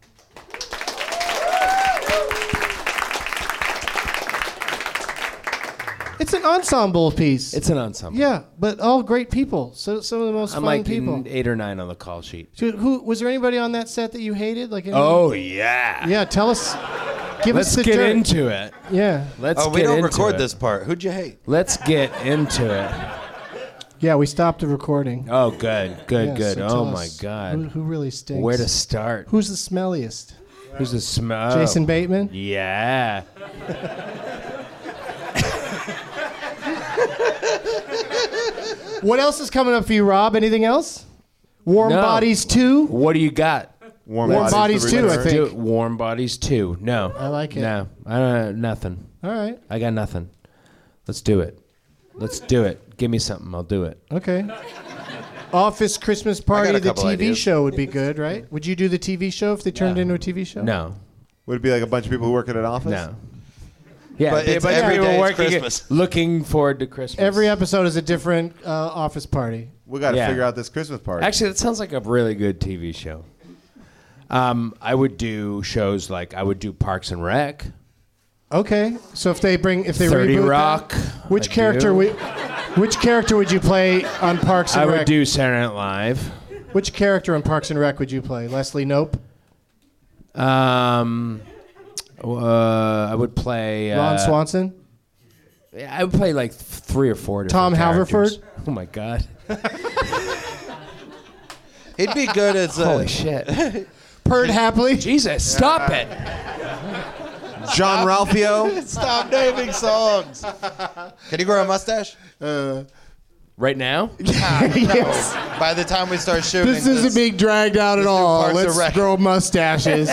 It's an ensemble piece. It's an ensemble. Yeah, but all great people. So some of the most I'm fun like people. 8 or 9 on the call sheet. So who was there anybody on that set that you hated? Oh yeah. Yeah, tell us. Let's us the get dirt. into it. Yeah. Let's we get don't into record it. this part. Who'd you hate? Let's get into it. Yeah, we stopped the recording. Oh, good. Yeah, so Oh, tell my us, God. Who really stinks? Where to start? Who's the smelliest? Who's the smell? Jason Bateman? Yeah. What else is coming up for you, Rob? Anything else? Warm No. Bodies 2? What do you got? Warm Bodies the 2, I return. think. Do it. Warm Bodies 2. No. I like it. No. I don't nothing. All right. I got nothing. Let's do it. Let's do it. Give me something. I'll do it. Okay. Office Christmas I Party, got a the couple TV ideas. show would be good, right? Would you do the TV show if they turned it into a TV show? No. Would it be like a bunch of people who work at an office? No. Yeah, But it's but every people day is working it, Christmas. looking forward to Christmas. Every episode is a different office party. We got to Yeah. figure out this Christmas party. Actually, that sounds like a really good TV show. I would do shows like I would do Parks and Rec, Okay, so if they 30 reboot Rock. that, which I character do. which character would you play on Parks and I Rec? would do Saturday Night Live. Which character on Parks and Rec would you play? Leslie Knope, I would play Ron Swanson, I would play like 3 or 4 different Tom characters. Haverford? Oh my God! He'd be good as Holy shit! Perd Hapley. Jesus, stop it! John Ralphio. Stop naming songs. Can you grow a mustache? Right now? Yes. By the time we start shooting, This isn't being dragged out at do all. Parks and Let's Rec. grow mustaches.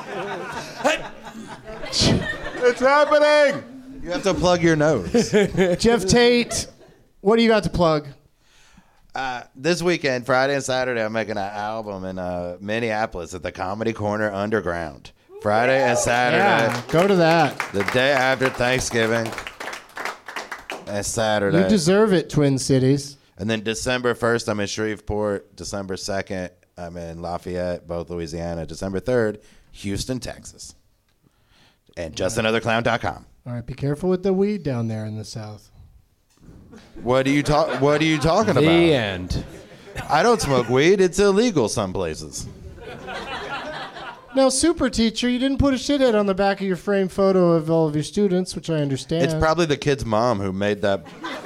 It's happening. you have to plug your nose. Jeff Tate, what do you got to plug? This weekend, Friday and Saturday, I'm making an album in Minneapolis at the Comedy Corner Underground. Friday and Saturday. Yeah, go to that. The day after Thanksgiving. And Saturday. You deserve it, Twin Cities. And then December 1st, I'm in Shreveport. December 2nd, I'm in Lafayette, both Louisiana. December 3rd, Houston, Texas. And justanotherclown.com. All right, be careful with the weed down there in the South. What are you talking about? The end. I don't smoke weed. It's illegal some places. Now, Super Teacher, you didn't put a shithead on the back of your framed photo of all of your students, which I understand. It's probably the kid's mom who made that.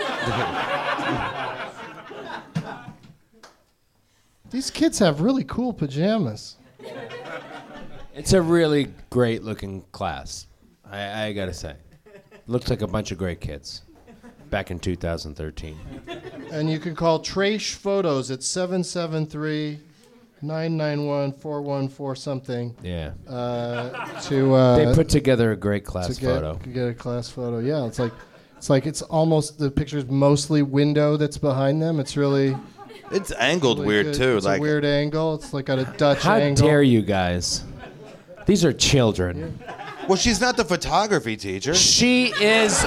These kids have really cool pajamas. It's a really great looking class. I gotta say, looks like a bunch of great kids. Back in 2013. And you can call Trash Photos at 773-991-414 something. Yeah. To they put together a great class photo. Get a class photo. Yeah, it's almost the picture's mostly window that's behind them. It's really. It's angled really weird good. too. It's Like a weird angle. It's like at a Dutch How angle. dare you guys? These are children. Well, she's not the photography teacher. She is.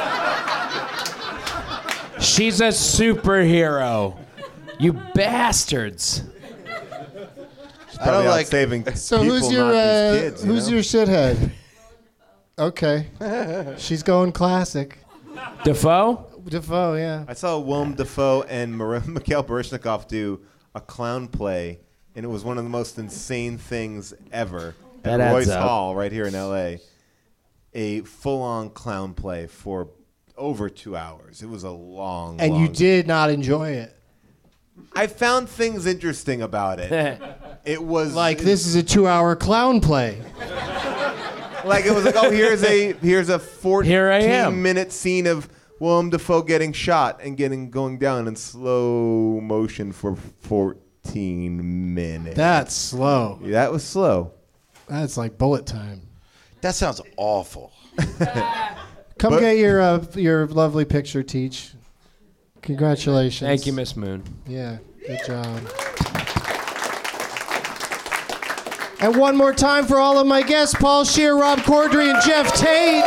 She's a superhero. You bastards. I don't like saving So people, who's your not these kids, you who's know? your shithead? Okay, she's going classic. Defoe? Defoe, yeah. I saw Willem Dafoe and Mikhail Baryshnikov do a clown play, and it was one of the most insane things ever. That at adds Royce up. Hall, right here in L.A., a full-on clown play for over 2 hours. It was a long. And you did not enjoy it. I found things interesting about it. It was Like this is a 2-hour clown play. Like it was like, oh, here's a Here I am. 14-minute scene of Willem Dafoe getting shot and going down in slow motion for 14 minutes. That's slow. Yeah, that was slow. That's like bullet time. That sounds awful. Come But- get your lovely picture, Teach. Congratulations. Thank you, Miss Moon. Yeah, good job. And one more time for all of my guests, Paul Scheer, Rob Corddry, and Jeff Tate.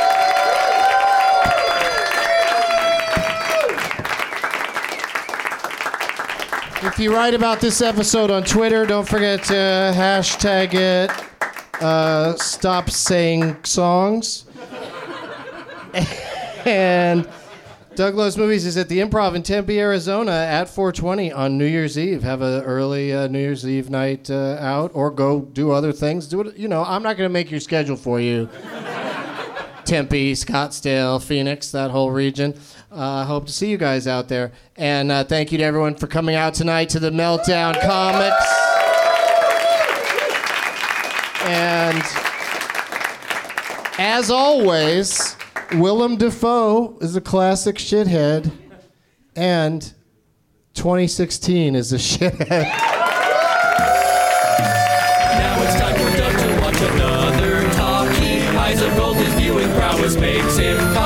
If you write about this episode on Twitter, don't forget to hashtag it Stop Saying Songs. And Doug Loves Movies is at the Improv in Tempe, Arizona at 4:20 on New Year's Eve. Have an early New Year's Eve night out or go do other things. Do it. You know, I'm not going to make your schedule for you. Tempe, Scottsdale, Phoenix, that whole region. I hope to see you guys out there. And thank you to everyone for coming out tonight to the Meltdown Comics. And as always, Willem Dafoe is a classic shithead, and 2016 is a shithead. Now it's time for Doug to watch another talkie. Eyes of gold, his viewing prowess makes him